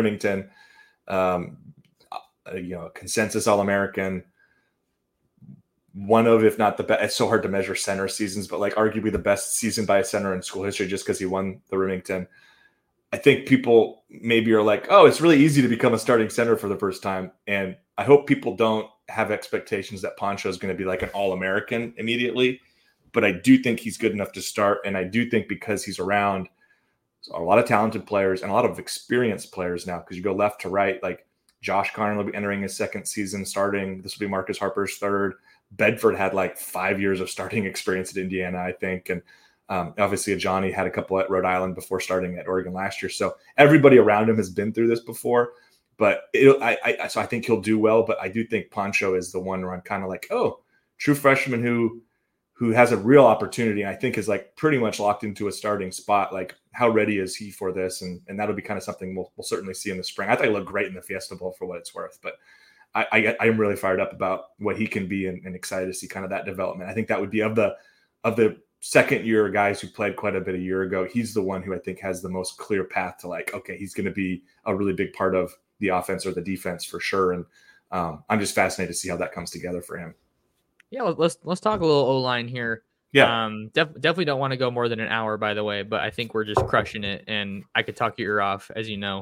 consensus All-American, one of, if not the best. It's so hard to measure center seasons, but like arguably the best season by a center in school history, just because he won the Remington. I think people maybe are like, oh, it's really easy to become a starting center for the first time. And I hope people don't have expectations that Poncho is going to be like an All-American immediately. But I do think he's good enough to start. And I do think because he's around a lot of talented players and a lot of experienced players now, because you go left to right, like Josh Connor will be entering his second season starting. This will be Marcus Harper's third. Bedford had like 5 years of starting experience at Indiana, I think. And obviously Johnny had a couple at Rhode Island before starting at Oregon last year. So everybody around him has been through this before, but so I think he'll do well. But I do think Poncho is the one where I'm kind of like, oh, true freshman who has a real opportunity. I think is like pretty much locked into a starting spot. Like, how ready is he for this? And that'll be kind of something we'll certainly see in the spring. I thought he looked great in the Fiesta Bowl for what it's worth, but I am really fired up about what he can be and excited to see kind of that development. I think that would be of the second year guys who played quite a bit a year ago. He's the one who I think has the most clear path to like, okay, he's going to be a really big part of the offense or the defense for sure. And I'm just fascinated to see how that comes together for him. Yeah, let's talk a little O-line here. Yeah. Definitely don't want to go more than an hour, by the way, but I think we're just crushing it, and I could talk your ear off, as you know.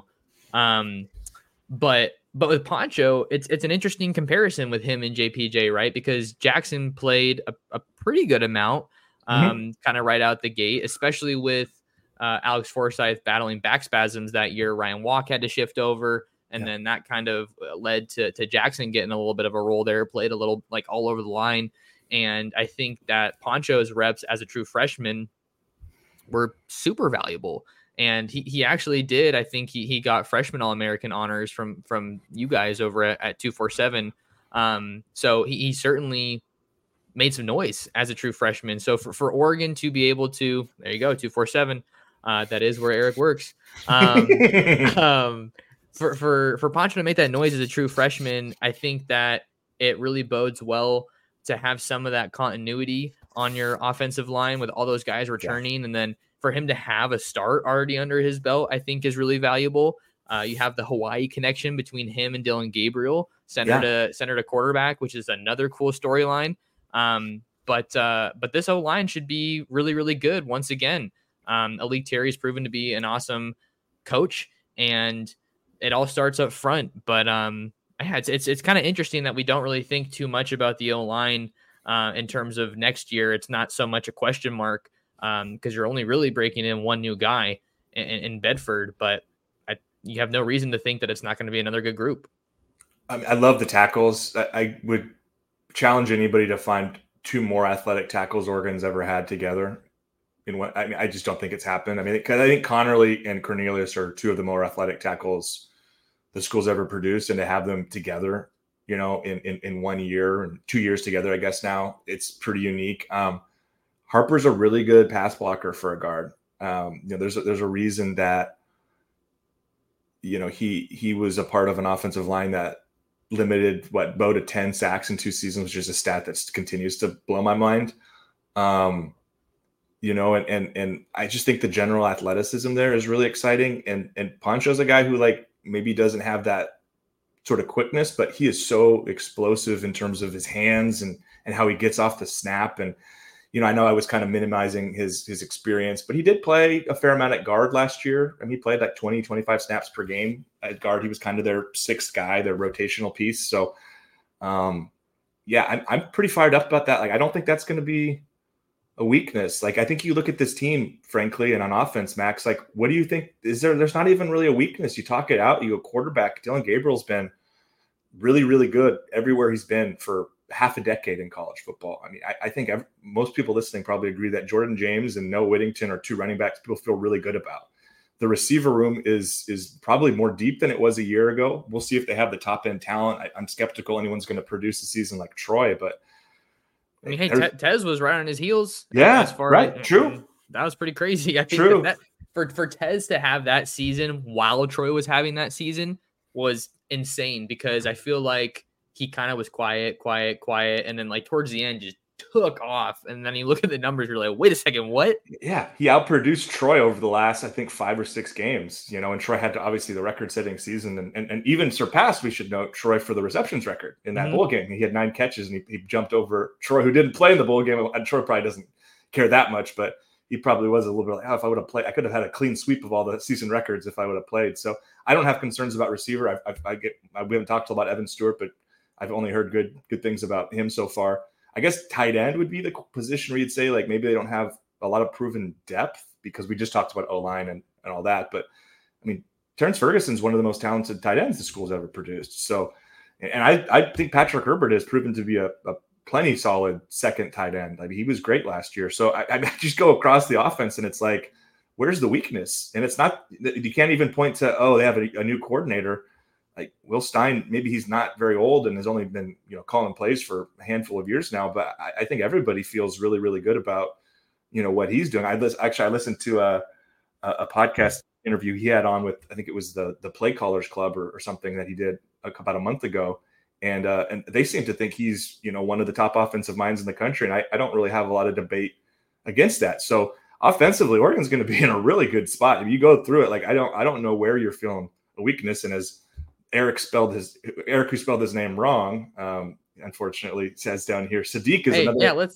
But with Poncho, it's an interesting comparison with him and JPJ, right? Because Jackson played a pretty good amount, kind of right out the gate, especially with Alex Forsyth battling back spasms that year. Ryan Walk had to shift over. And then that kind of led to Jackson getting a little bit of a role there, played a little like all over the line. And I think that Poncho's reps as a true freshman were super valuable. And he actually did. I think he got freshman All-American honors from you guys over at 247. So he certainly made some noise as a true freshman. So for Oregon to be able to, there you go, 247. That is where Eric works. For Poncho to make that noise as a true freshman, I think that it really bodes well to have some of that continuity on your offensive line with all those guys returning. And then for him to have a start already under his belt, I think is really valuable. You have the Hawaii connection between him and Dylan Gabriel, center to quarterback, which is another cool storyline. But this O-line should be really, really good. Once again, Alik Terry's proven to be an awesome coach, and it all starts up front. But it's kind of interesting that we don't really think too much about the O-line in terms of next year. It's not so much a question mark because you're only really breaking in one new guy in Bedford, but you have no reason to think that it's not going to be another good group. I love the tackles. I would challenge anybody to find two more athletic tackles Oregon's ever had together. I just don't think it's happened. I mean, because I think Connerly and Cornelius are two of the more athletic tackles the school's ever produced, and to have them together, in 1 year and 2 years together, I guess now, it's pretty unique. Harper's a really good pass blocker for a guard. There's a reason that, he was a part of an offensive line that limited Bo to 10 sacks in 2 seasons, which is a stat that continues to blow my mind. And I just think the general athleticism there is really exciting. And Poncho's a guy who maybe doesn't have that sort of quickness, but he is so explosive in terms of his hands and how he gets off the snap. And, I know I was kind of minimizing his experience, but he did play a fair amount at guard last year. And he played 20, 25 snaps per game at guard. He was kind of their sixth guy, their rotational piece. So I'm pretty fired up about that. I don't think that's going to be a weakness. I think you look at this team, frankly, and on offense, Max, what do you think? There's not even really a weakness. You talk it out, you go quarterback. Dylan Gabriel's been really, really good everywhere he's been for half a decade in college football. I mean, I think most people listening probably agree that Jordan James and Noah Whittington are two running backs people feel really good about. The receiver room is probably more deep than it was a year ago. We'll see if they have the top end talent. I'm skeptical anyone's going to produce a season like Troy, but I mean, hey, Tez was right on his heels. Yeah, right. True. That was pretty crazy. I think that for Tez to have that season while Troy was having that season was insane, because I feel like he kind of was quiet. And then towards the end just took off. And then you look at the numbers, you're like, wait a second, what? Yeah. He outproduced Troy over the last, I think, 5 or 6 games, and Troy had to obviously the record setting season and even surpassed, we should note, Troy for the receptions record in that bowl game. He had 9 catches and he jumped over Troy, who didn't play in the bowl game. And Troy probably doesn't care that much, but he probably was a little bit if I would have played, I could have had a clean sweep of all the season records if I would have played. So I don't have concerns about receiver. We haven't talked about Evan Stewart, but I've only heard good things about him so far. I guess tight end would be the position where you'd say maybe they don't have a lot of proven depth, because we just talked about O-line and all that. But I mean, Terrence Ferguson's one of the most talented tight ends the school's ever produced. So, and I think Patrick Herbert has proven to be a plenty solid second tight end. I mean, he was great last year. So I just go across the offense and it's like, where's the weakness? And it's not, you can't even point to, oh, they have a new coordinator. Like Will Stein, maybe he's not very old and has only been, calling plays for a handful of years now, but I think everybody feels really, really good about, what he's doing. I listened to a podcast interview he had on with, I think it was the Play Callers Club or something that he did about a month ago. And they seem to think he's, one of the top offensive minds in the country. And I don't really have a lot of debate against that. So offensively, Oregon's going to be in a really good spot. If you go through it, like, I don't know where you're feeling a weakness. And as Eric who spelled his name wrong, unfortunately says down here, Sadiq is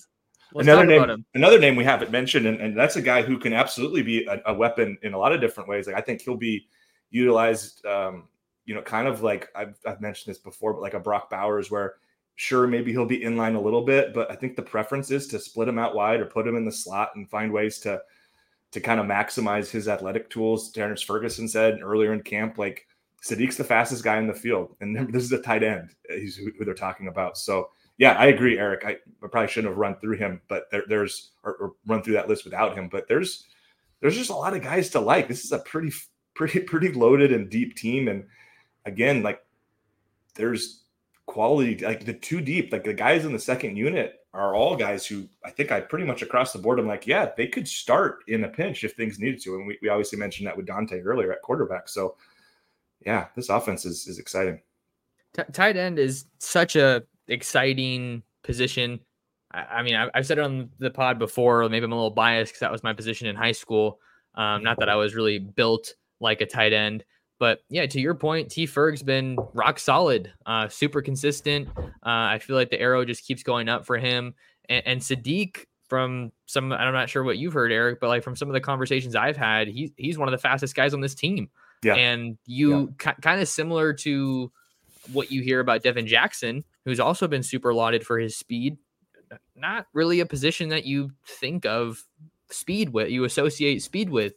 another name we haven't mentioned. And that's a guy who can absolutely be a weapon in a lot of different ways. Like, I think he'll be utilized, kind of like I've mentioned this before, but like a Brock Bowers, where sure, maybe he'll be in line a little bit, but I think the preference is to split him out wide or put him in the slot and find ways to kind of maximize his athletic tools. Terrence Ferguson said earlier in camp, like, Sadiq's the fastest guy in the field. And this is a tight end. He's who they're talking about. So yeah, I agree, Eric. I probably shouldn't have run through him, but there's run through that list without him, but there's just a lot of guys to like. This is a pretty loaded and deep team. And again, like, there's quality, like the two deep, like the guys in the second unit are all guys who I think pretty much across the board, I'm like, yeah, they could start in a pinch if things needed to. And we obviously mentioned that with Dante earlier at quarterback. So yeah, this offense is exciting. Tight end is such a exciting position. I mean, I've said it on the pod before, maybe I'm a little biased because that was my position in high school. Not that I was really built like a tight end, but yeah, to your point, T. Ferg's been rock solid, super consistent. I feel like the arrow just keeps going up for him. And Sadiq, from I'm not sure what you've heard, Eric, but like from some of the conversations I've had, he's one of the fastest guys on this team. Yeah. And kind of similar to what you hear about Devin Jackson, who's also been super lauded for his speed. Not really a position that you think of speed with, you associate speed with.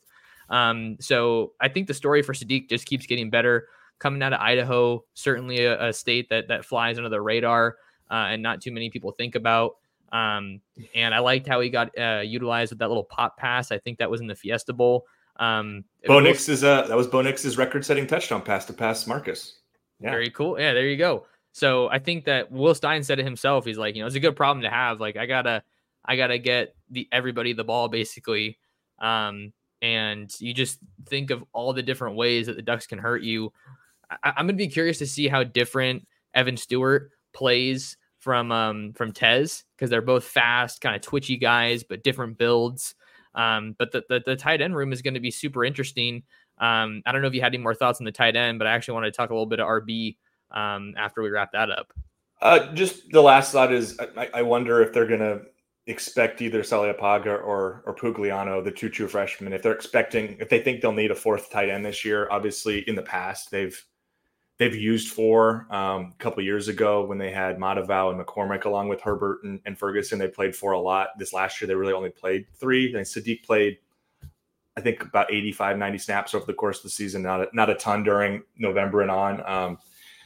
So I think the story for Sadiq just keeps getting better. Coming out of Idaho, certainly a state that flies under the radar and not too many people think about. And I liked how he got utilized with that little pop pass. I think that was in the Fiesta Bowl. Bo Nix that was Bo Nix's record-setting touchdown pass to pass Marcus. Yeah. Very cool. Yeah, there you go. So I think that Will Stein said it himself. He's like, it's a good problem to have. Like, I gotta get everybody the ball basically. And you just think of all the different ways that the Ducks can hurt you. I'm gonna be curious to see how different Evan Stewart plays from Tez, because they're both fast, kind of twitchy guys, but different builds. But the tight end room is going to be super interesting. I don't know if you had any more thoughts on the tight end, but I actually wanted to talk a little bit of RB after we wrap that up. Just the last thought is I wonder if they're going to expect either Saleapaga or Pugliano, the two true freshmen, if they think they'll need a fourth tight end this year. Obviously, in the past, they've used four. A couple of years ago when they had Matavao and McCormick along with Herbert and Ferguson, they played four a lot. This last year, they really only played three. And Sadiq played, I think, about 85, 90 snaps over the course of the season, not a ton during November and on.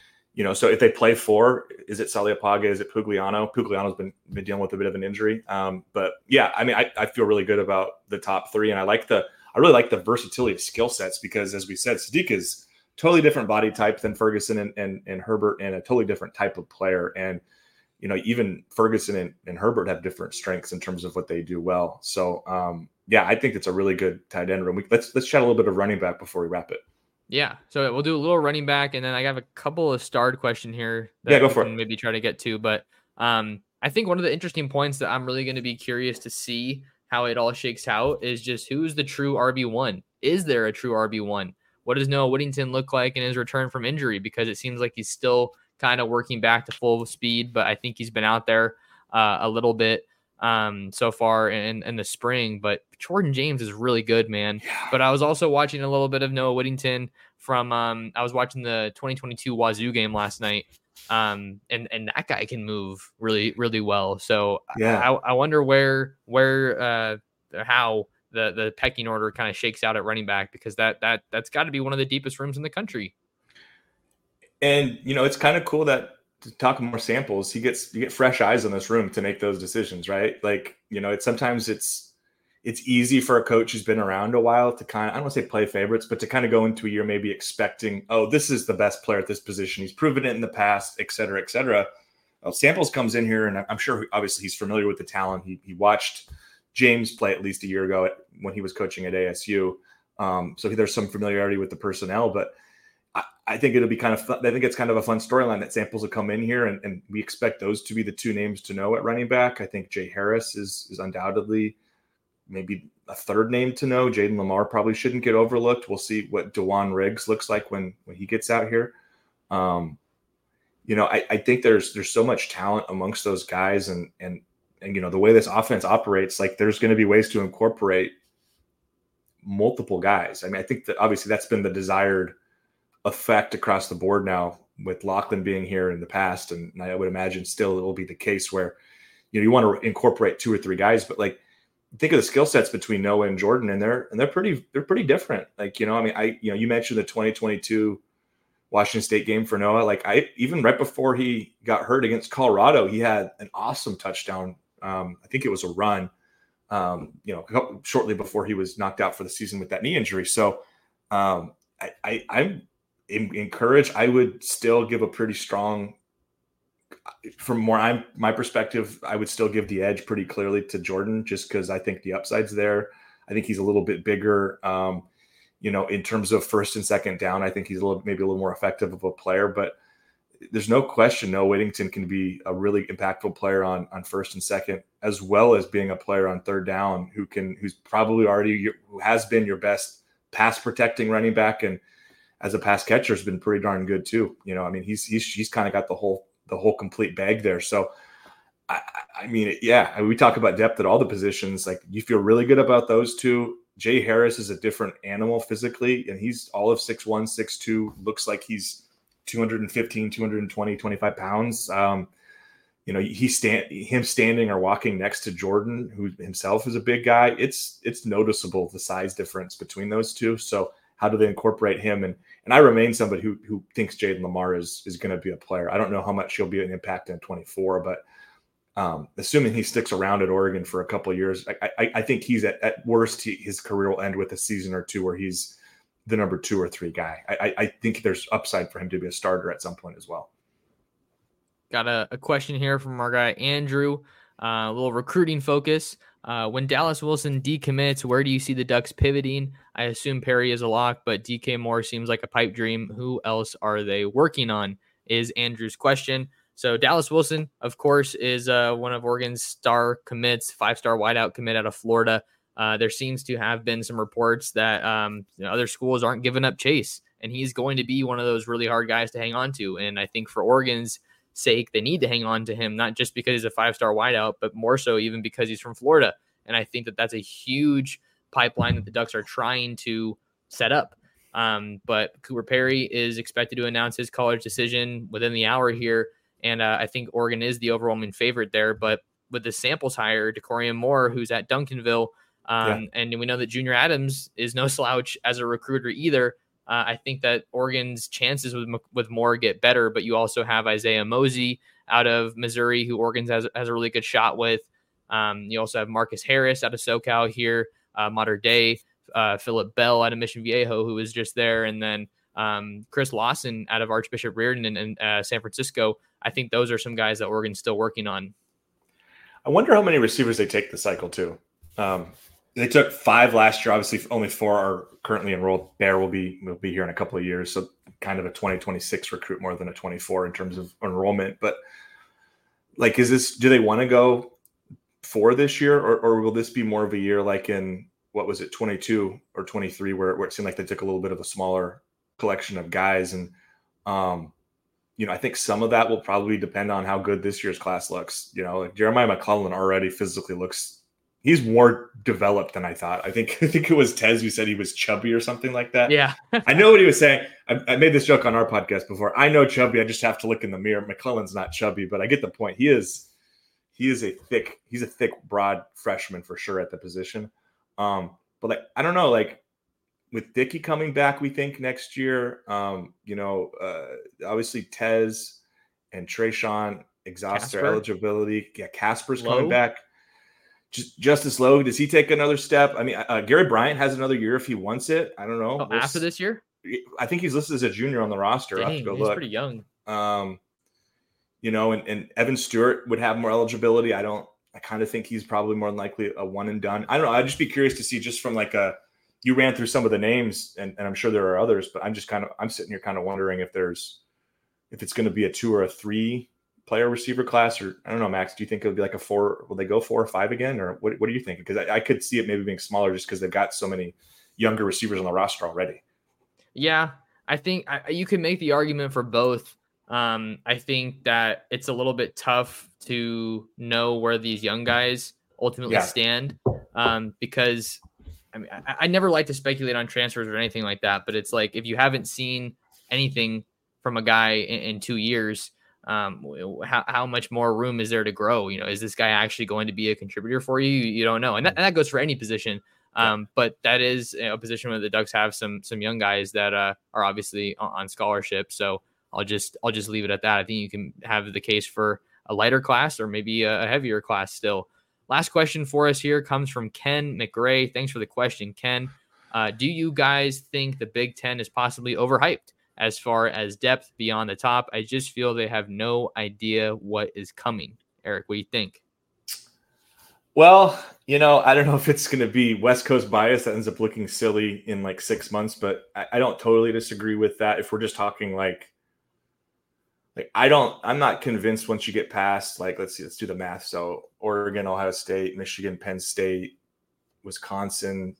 So if they play four, is it Saleapaga? Is it Pugliano? Pugliano's been dealing with a bit of an injury. But yeah, I mean, I feel really good about the top three. And I really like the versatility of skill sets because, as we said, Sadiq is totally different body type than Ferguson and Herbert, and a totally different type of player. And, even Ferguson and Herbert have different strengths in terms of what they do well. So, yeah, I think it's a really good tight end room. Let's chat a little bit of running back before we wrap it. Yeah. So we'll do a little running back, and then I have a couple of starred question here that go for it. Maybe try to get to. But I think one of the interesting points that I'm really going to be curious to see how it all shakes out is just who's the true RB1. Is there a true RB1? What does Noah Whittington look like in his return from injury? Because it seems like he's still kind of working back to full speed, but I think he's been out there a little bit so far in the spring. But Jordan James is really good, man. Yeah. But I was also watching a little bit of Noah Whittington from I was watching the 2022 Wazoo game last night, and that guy can move really, really well. So yeah. I wonder how the pecking order kind of shakes out at running back, because that's got to be one of the deepest rooms in the country. And, it's kind of cool that to talk more samples, you get fresh eyes in this room to make those decisions, right? Like, sometimes it's easy for a coach who's been around a while to kind of, I don't want to say play favorites, but to kind of go into a year maybe expecting, oh, this is the best player at this position. He's proven it in the past, et cetera, et cetera. Well, Samples comes in here, and I'm sure obviously he's familiar with the talent. He watched James play at least a year ago when he was coaching at ASU. So there's some familiarity with the personnel, but I think it'll be kind of fun. I think it's kind of a fun storyline that Samples will come in here, and we expect those to be the two names to know at running back. I think Jay Harris is undoubtedly maybe a third name to know. Jaden Lamar probably shouldn't get overlooked. We'll see what DeJuan Riggs looks like when he gets out here. I think there's so much talent amongst those guys, and the way this offense operates, like there's going to be ways to incorporate multiple guys. I mean, I think that obviously that's been the desired effect across the board now with Lachlan being here in the past. And I would imagine still it will be the case where, you want to incorporate 2 or 3 guys, but like think of the skill sets between Noah and Jordan, and they're pretty different. Like, you mentioned the 2022 Washington State game for Noah. Like even right before he got hurt against Colorado, he had an awesome touchdown. I think it was a run, shortly before he was knocked out for the season with that knee injury. So I'm encouraged. I would still give a pretty strong, from my perspective, I would still give the edge pretty clearly to Jordan, just because I think the upside's there. I think he's a little bit bigger, in terms of first and second down. I think he's maybe a little more effective of a player, but there's no question Noah Whittington can be a really impactful player on first and second, as well as being a player on third down who's probably who has been your best pass protecting running back, and as a pass catcher has been pretty darn good too. He's kind of got the whole complete bag there. So we talk about depth at all the positions. Like, you feel really good about those two. Jay Harris is a different animal physically, and he's all of 6'1", 6'2", looks like he's 215, 220, 25 pounds. Him standing or walking next to Jordan, who himself is a big guy, it's noticeable, the size difference between those two. So how do they incorporate him? And I remain somebody who thinks Jaden Lamar is going to be a player. I don't know how much he'll be an impact in 24, but assuming he sticks around at Oregon for a couple of years, I think he's at worst, his career will end with a season or two where he's the number 2 or 3 guy. I think there's upside for him to be a starter at some point as well. Got a question here from our guy Andrew, a little recruiting focus. When Dallas Wilson decommits, where do you see the Ducks pivoting? I assume Perry is a lock, but DK Moore seems like a pipe dream. Who else are they working on, is Andrew's question. So Dallas Wilson, of course, is one of Oregon's star commits, 5-star wideout commit out of Florida. There seems to have been some reports that other schools aren't giving up Chase, and he's going to be one of those really hard guys to hang on to. And I think for Oregon's sake, they need to hang on to him, not just because he's a 5-star wideout, but more so even because he's from Florida. And I think that that's a huge pipeline that the Ducks are trying to set up. But Cooper Perry is expected to announce his college decision within the hour here. And I think Oregon is the overwhelming favorite there. But with the Samples hire, DeCorian Moore, who's at Duncanville, and we know that Junior Adams is no slouch as a recruiter either. I think that Oregon's chances with Moore get better, but you also have Isaiah Mosey out of Missouri, who Oregon has a really good shot with. You also have Marcus Harris out of SoCal here, Mater Dei, Philip Bell out of Mission Viejo, who was just there, and then Chris Lawson out of Archbishop Reardon in San Francisco. I think those are some guys that Oregon's still working on. I wonder how many receivers they take the cycle to. They took 5 last year. Obviously, only 4 are currently enrolled. Bear will be here in a couple of years, so kind of a 2026 recruit more than a 24 in terms of enrollment. But like, do they want to go 4 this year, or will this be more of a year like in, what was it, 22 or 23, where it seemed like they took a little bit of a smaller collection of guys? And I think some of that will probably depend on how good this year's class looks. Like Jeremiah McClellan already physically looks. He's more developed than I thought. I think it was Tez who said he was chubby or something like that. Yeah. I know what he was saying. I made this joke on our podcast before. I know chubby. I just have to look in the mirror. McClellan's not chubby, but I get the point. He's a thick, broad freshman for sure at the position. But like, I don't know, like with Dickey coming back, we think next year, obviously Tez and Trayshawn exhaust their Casper? eligibility. Yeah, Casper's Lowe? coming back. Justice Lowe, does he take another step? I mean, Gary Bryant has another year if he wants it. I don't know. Oh, after this year? I think he's listed as a junior on the roster. I'll have to Dang, go he's look. pretty young. You know, and Evan Stewart would have more eligibility. I kind of think he's probably more than likely a one and done. I don't know. I'd just be curious to see just from like you ran through some of the names and I'm sure there are others, but I'm sitting here kind of wondering if it's going to be a 2 or a 3 player receiver class, or I don't know, Max, do you think it'll be like a 4? Will they go 4 or 5 again? Or what do you think? Because I could see it maybe being smaller just because they've got so many younger receivers on the roster already. Yeah, I think you can make the argument for both. I think that it's a little bit tough to know where these young guys ultimately stand because I mean, I never like to speculate on transfers or anything like that, but it's like if you haven't seen anything from a guy in 2 years, how much more room is there to grow? You know, is this guy actually going to be a contributor for you? You don't know. And that goes for any position. But that is a position where the Ducks have some young guys that are obviously on scholarship. So I'll just leave it at that. I think you can have the case for a lighter class or maybe a heavier class still. Last question for us here comes from Ken McRae. Thanks for the question, Ken. Do you guys think the Big Ten is possibly overhyped as far as depth beyond the top? I just feel they have no idea what is coming. Eric, what do you think? Well, you know, I don't know if it's going to be West Coast bias that ends up looking silly in like 6 months, but I don't totally disagree with that. If we're just talking like I'm not convinced once you get past, like, let's do the math. So Oregon, Ohio State, Michigan, Penn State, Wisconsin,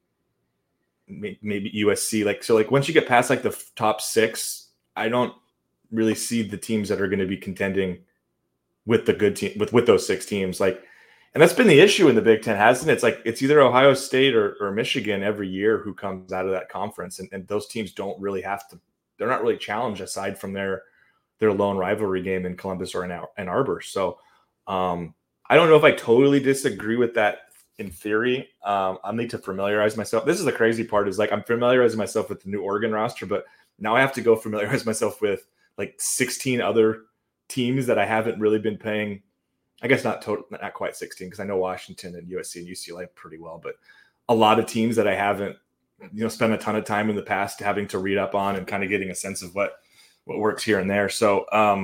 maybe USC. Like once you get past like the top 6, I don't really see the teams that are going to be contending with the good team with those 6 teams. Like, and that's been the issue in the Big Ten, hasn't it? It's like it's either Ohio State or Michigan every year who comes out of that conference, and those teams don't really have to. They're not really challenged aside from their lone rivalry game in Columbus or Ann Arbor. So I don't know if I totally disagree with that in theory. I need to familiarize myself. This is the crazy part is like I'm familiarizing myself with the new Oregon roster, but now I have to go familiarize myself with like 16 other teams that I haven't really been paying. I guess not quite 16 because I know Washington and USC and UCLA pretty well, but a lot of teams that I haven't, spent a ton of time in the past having to read up on and kind of getting a sense of what works here and there. So,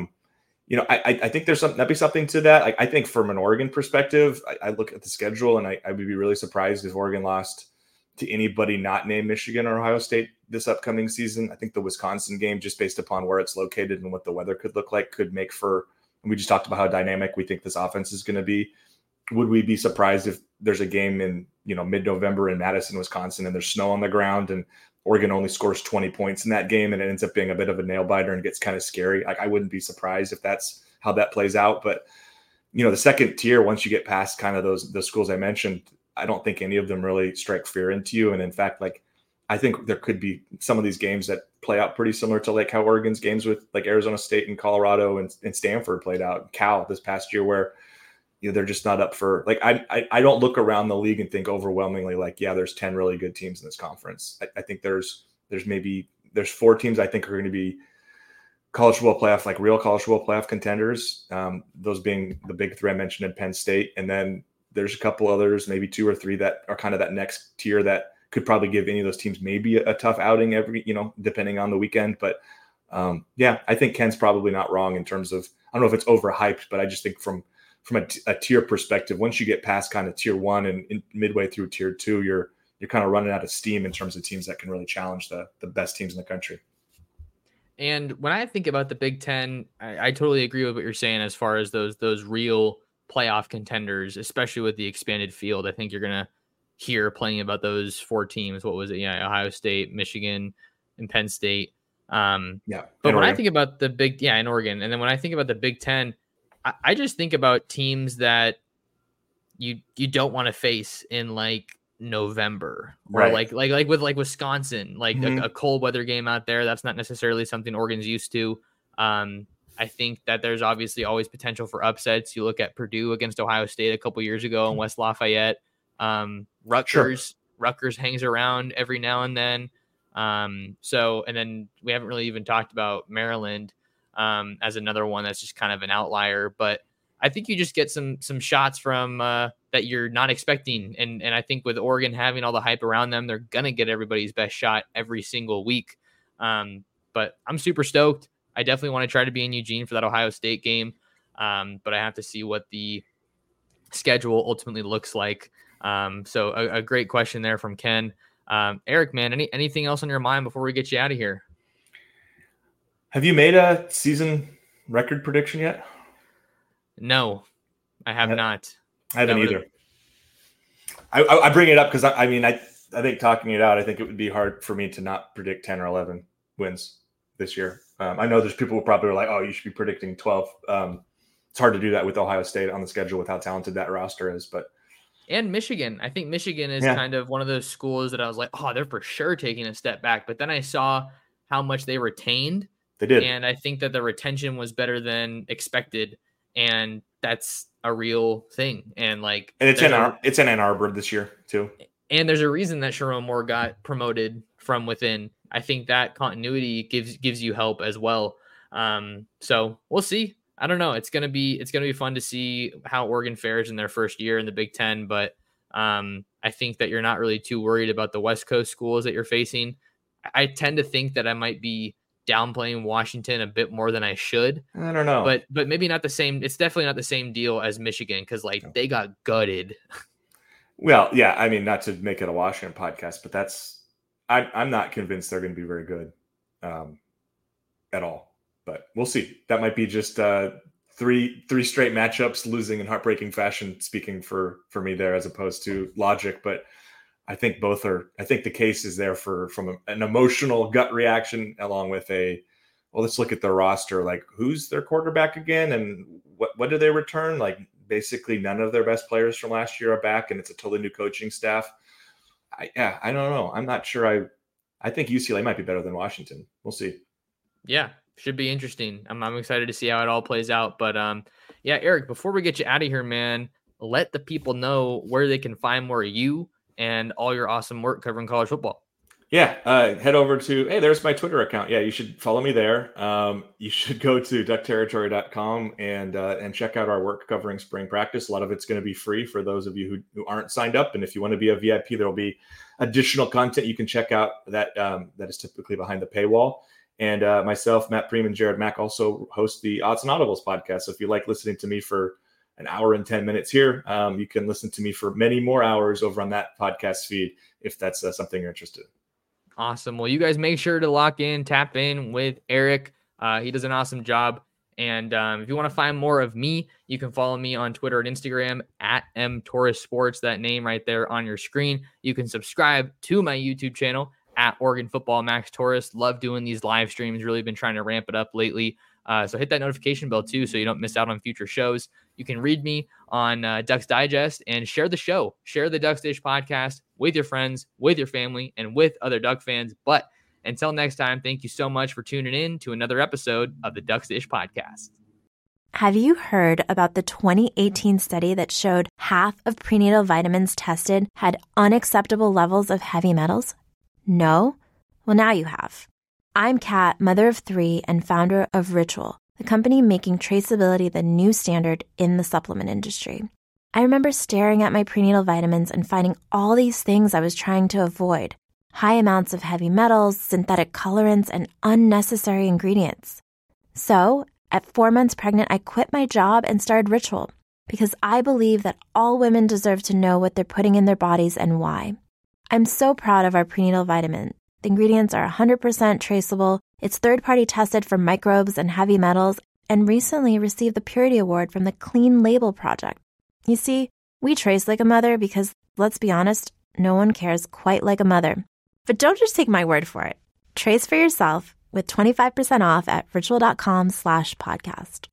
I think that'd be something to that. I think from an Oregon perspective, I look at the schedule and I would be really surprised if Oregon lost to anybody not named Michigan or Ohio State this upcoming season. I think the Wisconsin game, just based upon where it's located and what the weather could look like, could make for, and we just talked about how dynamic we think this offense is going to be. Would we be surprised if there's a game in, mid-November in Madison, Wisconsin, and there's snow on the ground and Oregon only scores 20 points in that game and it ends up being a bit of a nail biter and gets kind of scary? Like, I wouldn't be surprised if that's how that plays out. But, the second tier, once you get past kind of those schools I mentioned, I don't think any of them really strike fear into you. And in fact, like, I think there could be some of these games that play out pretty similar to like how Oregon's games with like Arizona State and Colorado and Stanford played out, Cal this past year, where they're just not up for, like, I don't look around the league and think overwhelmingly like, yeah, there's 10 really good teams in this conference. I think there's 4 teams I think are going to be college football playoff, like real college football playoff contenders. Those being the big 3 I mentioned in Penn State, and then there's a couple others, maybe 2 or 3 that are kind of that next tier that could probably give any of those teams maybe a tough outing every, depending on the weekend. But I think Ken's probably not wrong in terms of, I don't know if it's overhyped, but I just think from a tier perspective, once you get past kind of tier 1 and midway through tier 2, you're kind of running out of steam in terms of teams that can really challenge the best teams in the country. And when I think about the Big Ten, I totally agree with what you're saying as far as those real playoff contenders, especially with the expanded field. I think you're going to hear plenty about those 4 teams. What was it? Yeah, Ohio State, Michigan, and Penn State. But when I think about the in Oregon, and then when I think about the Big Ten, I just think about teams that you don't want to face in like November, or right. like with like Wisconsin, like a cold weather game out there. That's not necessarily something Oregon's used to. I think that there's obviously always potential for upsets. You look at Purdue against Ohio State a couple years ago in West Lafayette. Rutgers hangs around every now and then. And then we haven't really even talked about Maryland. as another one that's just kind of an outlier. But I think you just get some shots from that you're not expecting. And I think with Oregon having all the hype around them, they're going to get everybody's best shot every single week. But I'm super stoked. I definitely want to try to be in Eugene for that Ohio State game. But I have to see what the schedule ultimately looks like. So a great question there from Ken. Eric, man, anything else on your mind before we get you out of here? Have you made a season record prediction yet? No, I have not. I haven't either. I bring it up because I think talking it out, I think it would be hard for me to not predict 10 or 11 wins this year. I know there's people who probably are like, oh, you should be predicting 12. It's hard to do that with Ohio State on the schedule with how talented that roster is. And Michigan. I think Michigan is kind of one of those schools that I was like, oh, they're for sure taking a step back. But then I saw how much they retained. They did. And I think that the retention was better than expected. And that's a real thing. And it's in Ann Arbor this year too. And there's a reason that Sharon Moore got promoted from within. I think that continuity gives you help as well. So we'll see. I don't know. It's gonna be fun to see how Oregon fares in their first year in the Big Ten. But I think that you're not really too worried about the West Coast schools that you're facing. I tend to think that I might be downplaying Washington a bit more than I should. I don't know. But maybe not the same. It's definitely not the same deal as Michigan because they got gutted. Well, yeah. I mean, not to make it a Washington podcast, but I'm not convinced they're going to be very good at all. But we'll see. That might be just three straight matchups losing in heartbreaking fashion, speaking for me there as opposed to logic. But I think both are. I think the case is there from an emotional gut reaction along with let's look at their roster. Like, who's their quarterback again, and what do they return? Like, basically none of their best players from last year are back, and it's a totally new coaching staff. I don't know. I'm not sure. I think UCLA might be better than Washington. We'll see. Yeah, should be interesting. I'm excited to see how it all plays out. But yeah, Eric, before we get you out of here, man, let the people know where they can find more of you and all your awesome work covering college football. Yeah, head over to, there's my Twitter account. Yeah, you should follow me there. You should go to duckterritory.com and check out our work covering spring practice. A lot of it's going to be free for those of you who aren't signed up. And if you want to be a VIP, there will be additional content you can check out that is typically behind the paywall. And myself, Matt Preem, and Jared Mack also host the Odds and Audibles podcast. So if you like listening to me for an hour and 10 minutes here, you can listen to me for many more hours over on that podcast feed if that's something you're interested in. Awesome. Well, you guys make sure to tap in with Eric. He does an awesome job. And if you want to find more of me, you can follow me on Twitter and Instagram at mtorresports, that name right there on your screen. You can subscribe to my YouTube channel at Oregon Football Max Torres. Love doing these live streams. Really been trying to ramp it up lately. So hit that notification bell too, so you don't miss out on future shows. You can read me on Ducks Digest and share the show. Share the Ducks Dish podcast with your friends, with your family, and with other Duck fans. But until next time, thank you so much for tuning in to another episode of the Ducks Dish podcast. Have you heard about the 2018 study that showed half of prenatal vitamins tested had unacceptable levels of heavy metals? No? Well, now you have. I'm Kat, mother of 3 and founder of Ritual, the company making traceability the new standard in the supplement industry. I remember staring at my prenatal vitamins and finding all these things I was trying to avoid. High amounts of heavy metals, synthetic colorants, and unnecessary ingredients. So, at 4 months pregnant, I quit my job and started Ritual because I believe that all women deserve to know what they're putting in their bodies and why. I'm so proud of our prenatal vitamin. The ingredients are 100% traceable, it's third-party tested for microbes and heavy metals, and recently received the Purity Award from the Clean Label Project. You see, we trace like a mother because, let's be honest, no one cares quite like a mother. But don't just take my word for it. Trace for yourself with 25% off at ritual.com/podcast.